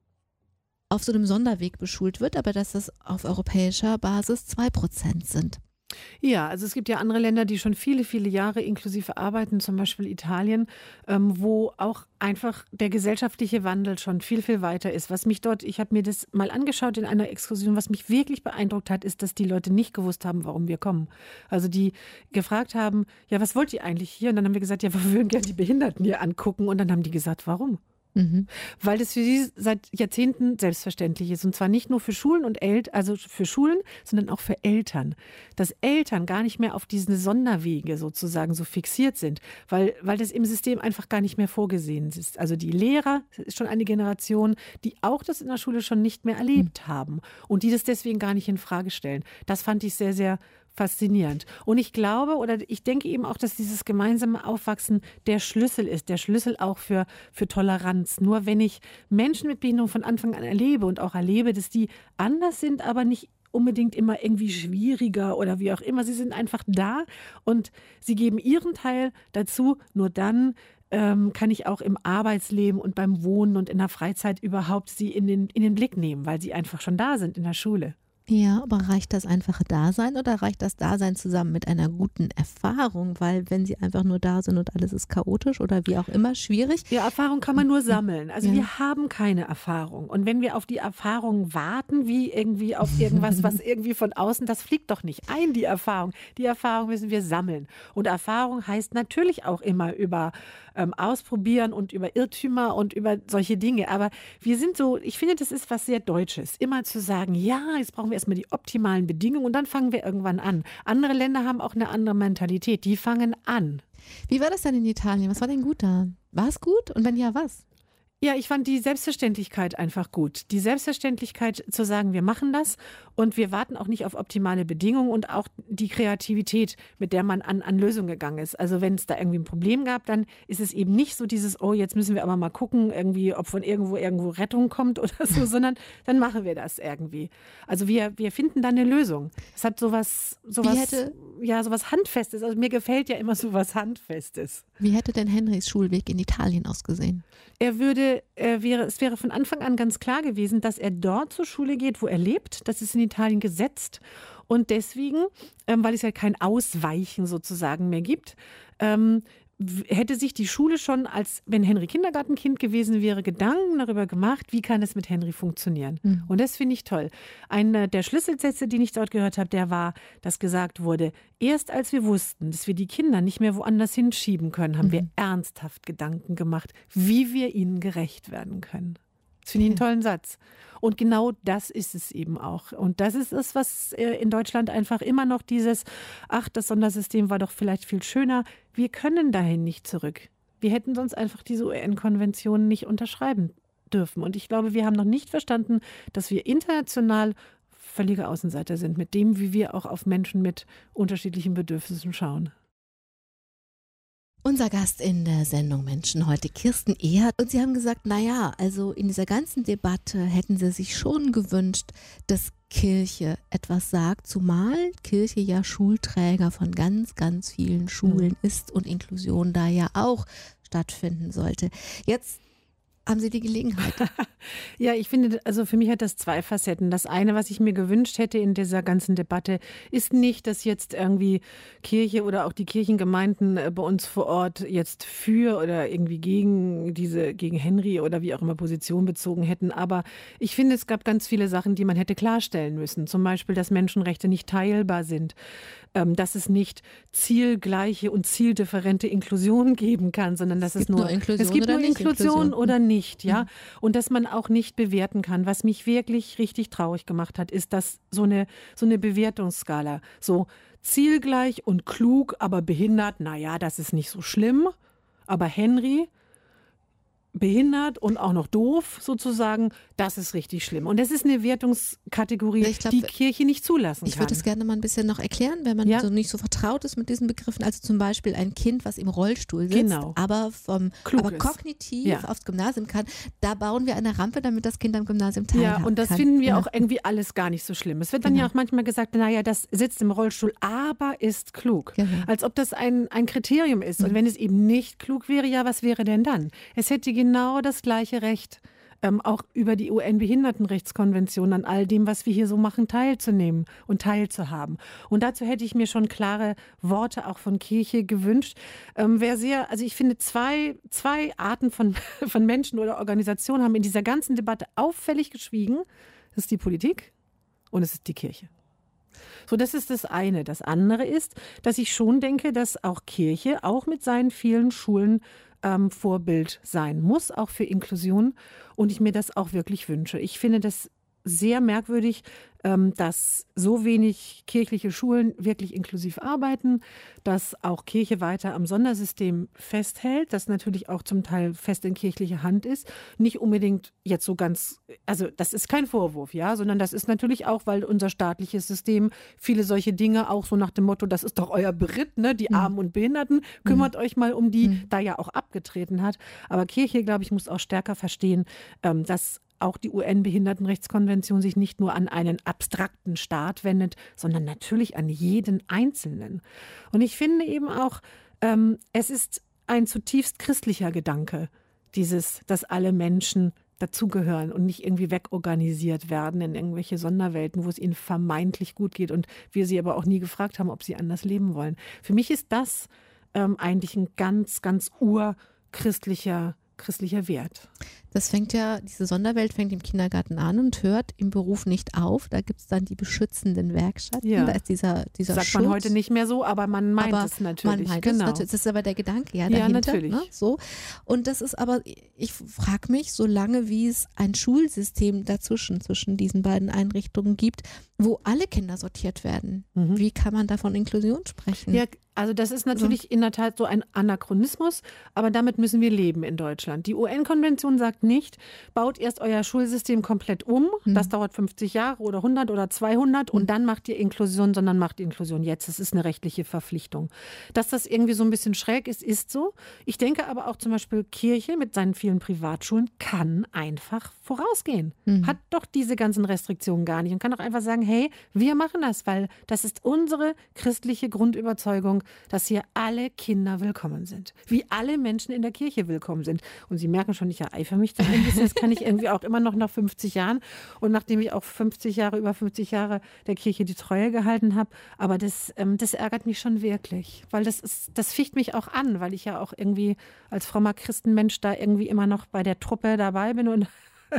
[SPEAKER 2] auf so einem Sonderweg beschult wird, aber dass das auf europäischer Basis zwei Prozent sind.
[SPEAKER 3] Ja, also es gibt ja andere Länder, die schon viele, viele Jahre inklusiv arbeiten, zum Beispiel Italien, ähm, wo auch einfach der gesellschaftliche Wandel schon viel, viel weiter ist. Was mich dort, ich habe mir das mal angeschaut in einer Exkursion, was mich wirklich beeindruckt hat, ist, dass die Leute nicht gewusst haben, warum wir kommen. Also die gefragt haben, ja, was wollt ihr eigentlich hier? Und dann haben wir gesagt, ja, wir würden gerne die Behinderten hier angucken. Und dann haben die gesagt, warum? Mhm. Weil das für sie seit Jahrzehnten selbstverständlich ist. Und zwar nicht nur für Schulen und Eltern, also für Schulen, sondern auch für Eltern. Dass Eltern gar nicht mehr auf diese Sonderwege sozusagen so fixiert sind, weil, weil das im System einfach gar nicht mehr vorgesehen ist. Also die Lehrer, das ist schon eine Generation, die auch das in der Schule schon nicht mehr erlebt mhm. haben und die das deswegen gar nicht in Frage stellen. Das fand ich sehr, sehr faszinierend. Und ich glaube oder ich denke eben auch, dass dieses gemeinsame Aufwachsen der Schlüssel ist, der Schlüssel auch für, für Toleranz. Nur wenn ich Menschen mit Behinderung von Anfang an erlebe und auch erlebe, dass die anders sind, aber nicht unbedingt immer irgendwie schwieriger oder wie auch immer. Sie sind einfach da und sie geben ihren Teil dazu. Nur dann ähm, kann ich auch im Arbeitsleben und beim Wohnen und in der Freizeit überhaupt sie in den, in den Blick nehmen, weil sie einfach schon da sind in der Schule.
[SPEAKER 2] Ja, aber reicht das einfache Dasein oder reicht das Dasein zusammen mit einer guten Erfahrung? Weil wenn sie einfach nur da sind und alles ist chaotisch oder wie auch immer, schwierig.
[SPEAKER 3] Ja, Erfahrung kann man nur sammeln. Also ja. wir haben keine Erfahrung. Und wenn wir auf die Erfahrung warten, wie irgendwie auf irgendwas, was irgendwie von außen, das fliegt doch nicht ein, die Erfahrung. Die Erfahrung müssen wir sammeln. Und Erfahrung heißt natürlich auch immer über ähm, Ausprobieren und über Irrtümer und über solche Dinge. Aber wir sind so, ich finde, das ist was sehr Deutsches. Immer zu sagen, ja, jetzt brauchen wir erstmal die optimalen Bedingungen und dann fangen wir irgendwann an. Andere Länder haben auch eine andere Mentalität. Die fangen an.
[SPEAKER 2] Wie war das denn in Italien? Was war denn gut da? War es gut? Und wenn ja, was?
[SPEAKER 3] Ja, ich fand die Selbstverständlichkeit einfach gut. Die Selbstverständlichkeit zu sagen, wir machen das und wir warten auch nicht auf optimale Bedingungen und auch die Kreativität, mit der man an, an Lösungen gegangen ist. Also wenn es da irgendwie ein Problem gab, dann ist es eben nicht so dieses, oh, jetzt müssen wir aber mal gucken, irgendwie, ob von irgendwo irgendwo Rettung kommt oder so, sondern dann machen wir das irgendwie. Also wir, wir finden da eine Lösung. Es hat sowas, sowas,
[SPEAKER 2] Wie hätte,
[SPEAKER 3] ja, sowas Handfestes. Also mir gefällt ja immer sowas Handfestes.
[SPEAKER 2] Wie hätte denn Henrys Schulweg in Italien ausgesehen?
[SPEAKER 3] Er würde, er wäre, es wäre von Anfang an ganz klar gewesen, dass er dort zur Schule geht, wo er lebt. Das ist in Italien gesetzt. Und deswegen, ähm, weil es ja kein Ausweichen sozusagen mehr gibt, ähm, hätte sich die Schule schon, als wenn Henry Kindergartenkind gewesen wäre, Gedanken darüber gemacht, wie kann es mit Henry funktionieren. Mhm. Und das finde ich toll. Einer der Schlüsselsätze, den ich dort gehört habe, der war, dass gesagt wurde, erst als wir wussten, dass wir die Kinder nicht mehr woanders hinschieben können, haben mhm. wir ernsthaft Gedanken gemacht, wie wir ihnen gerecht werden können. Das finde ich einen tollen Satz. Und genau das ist es eben auch. Und das ist es, was in Deutschland einfach immer noch dieses, ach, das Sondersystem war doch vielleicht viel schöner. Wir können dahin nicht zurück. Wir hätten sonst einfach diese U N-Konvention nicht unterschreiben dürfen. Und ich glaube, wir haben noch nicht verstanden, dass wir international völlige Außenseiter sind, mit dem, wie wir auch auf Menschen mit unterschiedlichen Bedürfnissen schauen.
[SPEAKER 2] Unser Gast in der Sendung Menschen heute, Kirsten Ehert. Und Sie haben gesagt, naja, also in dieser ganzen Debatte hätten Sie sich schon gewünscht, dass Kirche etwas sagt, zumal Kirche ja Schulträger von ganz, ganz vielen Schulen ist und Inklusion da ja auch stattfinden sollte. Jetzt haben Sie die Gelegenheit.
[SPEAKER 3] Ja, ich finde, also für mich hat das zwei Facetten. Das eine, was ich mir gewünscht hätte in dieser ganzen Debatte, ist nicht, dass jetzt irgendwie Kirche oder auch die Kirchengemeinden bei uns vor Ort jetzt für oder irgendwie gegen diese, gegen Henry oder wie auch immer Position bezogen hätten. Aber ich finde, es gab ganz viele Sachen, die man hätte klarstellen müssen. Zum Beispiel, dass Menschenrechte nicht teilbar sind. Dass es nicht zielgleiche und zieldifferente Inklusion geben kann, sondern dass es, es nur, nur Inklusion es gibt oder nur Inklusion, Inklusion oder nicht, ja. Mhm. Und dass man auch nicht bewerten kann. Was mich wirklich richtig traurig gemacht hat, ist, dass so eine so eine Bewertungsskala, so zielgleich und klug, aber behindert, naja, das ist nicht so schlimm. Aber Henry, behindert und auch noch doof sozusagen, das ist richtig schlimm. Und das ist eine Wertungskategorie, ich glaub, die Kirche nicht zulassen
[SPEAKER 2] ich
[SPEAKER 3] kann.
[SPEAKER 2] Ich würde es gerne mal ein bisschen noch erklären, wenn man ja. so nicht so vertraut ist mit diesen Begriffen. Also zum Beispiel ein Kind, was im Rollstuhl sitzt,
[SPEAKER 3] genau.
[SPEAKER 2] aber, vom, aber kognitiv ja. aufs Gymnasium kann, da bauen wir eine Rampe, damit das Kind am Gymnasium teilhaben kann.
[SPEAKER 3] Ja, und das
[SPEAKER 2] kann.
[SPEAKER 3] finden wir ja. auch irgendwie alles gar nicht so schlimm. Es wird dann genau. ja auch manchmal gesagt, naja, das sitzt im Rollstuhl, aber ist klug. Genau. Als ob das ein, ein Kriterium ist. Mhm. Und wenn es eben nicht klug wäre, ja, was wäre denn dann? Es hätte genau das gleiche Recht, ähm, auch über die U N-Behindertenrechtskonvention an all dem, was wir hier so machen, teilzunehmen und teilzuhaben. Und dazu hätte ich mir schon klare Worte auch von Kirche gewünscht. Ähm, wer sehr, also ich finde, zwei, zwei Arten von, von Menschen oder Organisationen haben in dieser ganzen Debatte auffällig geschwiegen. Das ist die Politik und es ist die Kirche. So, das ist das eine. Das andere ist, dass ich schon denke, dass auch Kirche, auch mit seinen vielen Schulen, ähm, Vorbild sein muss, auch für Inklusion. Und ich mir das auch wirklich wünsche. Ich finde das sehr merkwürdig, ähm, dass so wenig kirchliche Schulen wirklich inklusiv arbeiten, dass auch Kirche weiter am Sondersystem festhält, das natürlich auch zum Teil fest in kirchlicher Hand ist. Nicht unbedingt jetzt so ganz, also das ist kein Vorwurf, ja, sondern das ist natürlich auch, weil unser staatliches System viele solche Dinge auch so nach dem Motto, das ist doch euer Beritt, ne, die mhm. Armen und Behinderten, kümmert mhm. euch mal um die, mhm. da ja auch abgetreten hat. Aber Kirche, glaube ich, muss auch stärker verstehen, ähm, dass auch die U N-Behindertenrechtskonvention sich nicht nur an einen abstrakten Staat wendet, sondern natürlich an jeden Einzelnen. Und ich finde eben auch, ähm, es ist ein zutiefst christlicher Gedanke, dieses, dass alle Menschen dazugehören und nicht irgendwie wegorganisiert werden in irgendwelche Sonderwelten, wo es ihnen vermeintlich gut geht und wir sie aber auch nie gefragt haben, ob sie anders leben wollen. Für mich ist das ähm, eigentlich ein ganz, ganz urchristlicher christlicher Wert.
[SPEAKER 2] Das fängt ja, diese Sonderwelt fängt im Kindergarten an und hört im Beruf nicht auf. Da gibt es dann die beschützenden Werkstatten.
[SPEAKER 3] Ja.
[SPEAKER 2] Da ist dieser, dieser
[SPEAKER 3] Sagt
[SPEAKER 2] Schutz.
[SPEAKER 3] man heute nicht mehr so, aber man meint
[SPEAKER 2] aber
[SPEAKER 3] es natürlich.
[SPEAKER 2] Man meint
[SPEAKER 3] genau.
[SPEAKER 2] es natürlich. Das ist aber der Gedanke ja dahinter.
[SPEAKER 3] Ja, natürlich.
[SPEAKER 2] Ne? So. Und das ist aber, ich frage mich, solange wie es ein Schulsystem dazwischen, zwischen diesen beiden Einrichtungen gibt, wo alle Kinder sortiert werden, mhm. wie kann man da von Inklusion sprechen?
[SPEAKER 3] Ja, also das ist natürlich so. in der Tat so ein Anachronismus, aber damit müssen wir leben in Deutschland. Die U N-Konvention sagt nicht, baut erst euer Schulsystem komplett um, mhm. das dauert fünfzig Jahre oder hundert oder zweihundert mhm. und dann macht ihr Inklusion, sondern macht Inklusion jetzt. Das ist eine rechtliche Verpflichtung. Dass das irgendwie so ein bisschen schräg ist, ist so. Ich denke aber auch zum Beispiel Kirche mit seinen vielen Privatschulen kann einfach vorausgehen. Mhm. Hat doch diese ganzen Restriktionen gar nicht und kann auch einfach sagen, hey, wir machen das, weil das ist unsere christliche Grundüberzeugung, dass hier alle Kinder willkommen sind. Wie alle Menschen in der Kirche willkommen sind. Und Sie merken schon, ich ereifere mich da ein bisschen. Das kann ich irgendwie auch immer noch nach fünfzig Jahren. Und nachdem ich auch fünfzig Jahre, über fünfzig Jahre der Kirche die Treue gehalten habe. Aber das, ähm, das ärgert mich schon wirklich. Weil das ist, das ficht mich auch an, weil ich ja auch irgendwie als frommer Christenmensch da irgendwie immer noch bei der Truppe dabei bin. Und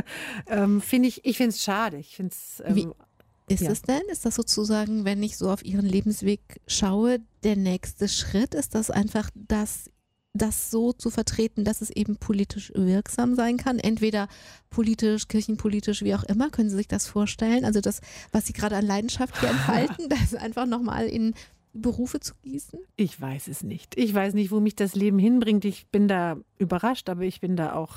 [SPEAKER 3] ähm, finde ich, ich finde es schade. Ich finde es. Ähm,
[SPEAKER 2] Ist
[SPEAKER 3] ja.
[SPEAKER 2] es denn? Ist das sozusagen, wenn ich so auf Ihren Lebensweg schaue, der nächste Schritt? Ist das einfach das, das so zu vertreten, dass es eben politisch wirksam sein kann? Entweder politisch, kirchenpolitisch, wie auch immer. Können Sie sich das vorstellen? Also das, was Sie gerade an Leidenschaft hier entfalten, das einfach nochmal in Berufe zu gießen?
[SPEAKER 3] Ich weiß es nicht. Ich weiß nicht, wo mich das Leben hinbringt. Ich bin da überrascht, aber ich bin da auch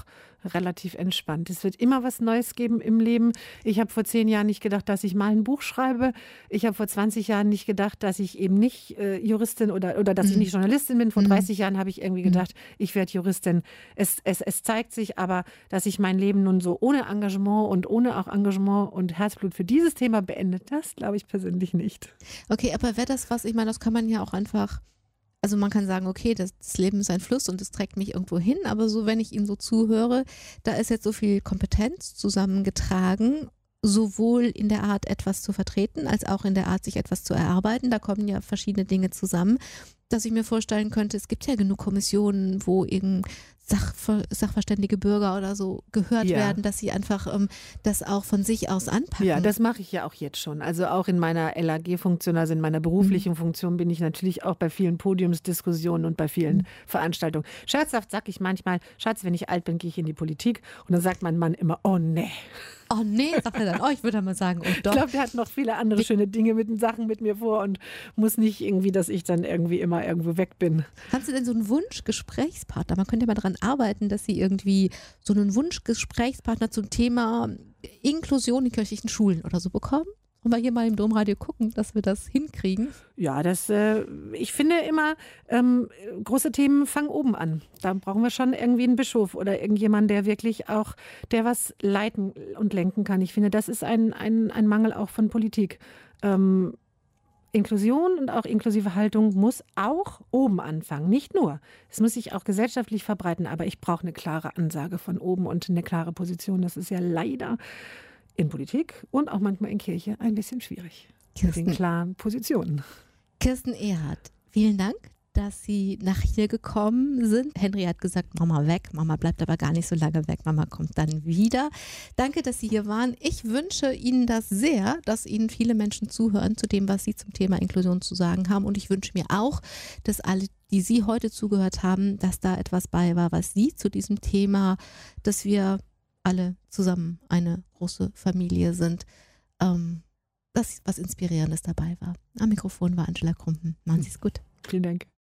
[SPEAKER 3] relativ entspannt. Es wird immer was Neues geben im Leben. Ich habe vor zehn Jahren nicht gedacht, dass ich mal ein Buch schreibe. Ich habe vor zwanzig Jahren nicht gedacht, dass ich eben nicht äh, Juristin oder, oder dass mhm. ich nicht Journalistin bin. Vor mhm. dreißig Jahren habe ich irgendwie gedacht, ich werde Juristin. Es, es, es zeigt sich aber, dass ich mein Leben nun so ohne Engagement und ohne auch Engagement und Herzblut für dieses Thema beendet. Das glaube ich persönlich nicht.
[SPEAKER 2] Okay, aber wäre das was, ich meine, das kann man ja auch einfach, also man kann sagen, okay, das, das Leben ist ein Fluss und es trägt mich irgendwo hin, aber so, wenn ich Ihnen so zuhöre, da ist jetzt so viel Kompetenz zusammengetragen, sowohl in der Art, etwas zu vertreten, als auch in der Art, sich etwas zu erarbeiten. Da kommen ja verschiedene Dinge zusammen, dass ich mir vorstellen könnte, es gibt ja genug Kommissionen, wo irgendein Sachver- sachverständige Bürger oder so gehört ja. werden, dass sie einfach ähm, das auch von sich aus anpacken.
[SPEAKER 3] Ja, das mache ich ja auch jetzt schon. Also auch in meiner L A G-Funktion, also in meiner beruflichen mhm. Funktion bin ich natürlich auch bei vielen Podiumsdiskussionen und bei vielen mhm. Veranstaltungen. Scherzhaft sage ich manchmal, Schatz, wenn ich alt bin, gehe ich in die Politik. Und dann sagt mein Mann immer, oh nee.
[SPEAKER 2] Oh nee, sagt er dann. Oh, ich würde mal sagen, oh doch.
[SPEAKER 3] Ich glaube, der hat noch viele andere Wie? schöne Dinge mit Sachen mit mir vor und muss nicht irgendwie, dass ich dann irgendwie immer irgendwo weg bin.
[SPEAKER 2] Haben Sie denn so einen Wunschgesprächspartner? Man könnte ja mal daran arbeiten, dass Sie irgendwie so einen Wunschgesprächspartner zum Thema Inklusion in kirchlichen Schulen oder so bekommen. Und wir hier mal im Domradio gucken, dass wir das hinkriegen.
[SPEAKER 3] Ja, das, äh, ich finde immer, ähm, große Themen fangen oben an. Da brauchen wir schon irgendwie einen Bischof oder irgendjemand, der wirklich auch, der was leiten und lenken kann. Ich finde, das ist ein, ein, ein Mangel auch von Politik. Ähm, Inklusion und auch inklusive Haltung muss auch oben anfangen, nicht nur. Es muss sich auch gesellschaftlich verbreiten, aber ich brauche eine klare Ansage von oben und eine klare Position. Das ist ja leider in Politik und auch manchmal in Kirche ein bisschen schwierig. Kirsten, mit den klaren Positionen.
[SPEAKER 2] Kirsten Ehrhardt, vielen Dank, dass Sie nach hier gekommen sind. Henry hat gesagt, Mama weg. Mama bleibt aber gar nicht so lange weg. Mama kommt dann wieder. Danke, dass Sie hier waren. Ich wünsche Ihnen das sehr, dass Ihnen viele Menschen zuhören zu dem, was Sie zum Thema Inklusion zu sagen haben. Und ich wünsche mir auch, dass alle, die Sie heute zugehört haben, dass da etwas bei war, was Sie zu diesem Thema, dass wir alle zusammen eine große Familie sind, ähm, dass was Inspirierendes dabei war. Am Mikrofon war Angela Krumpen. Machen Sie es gut.
[SPEAKER 3] Vielen Dank.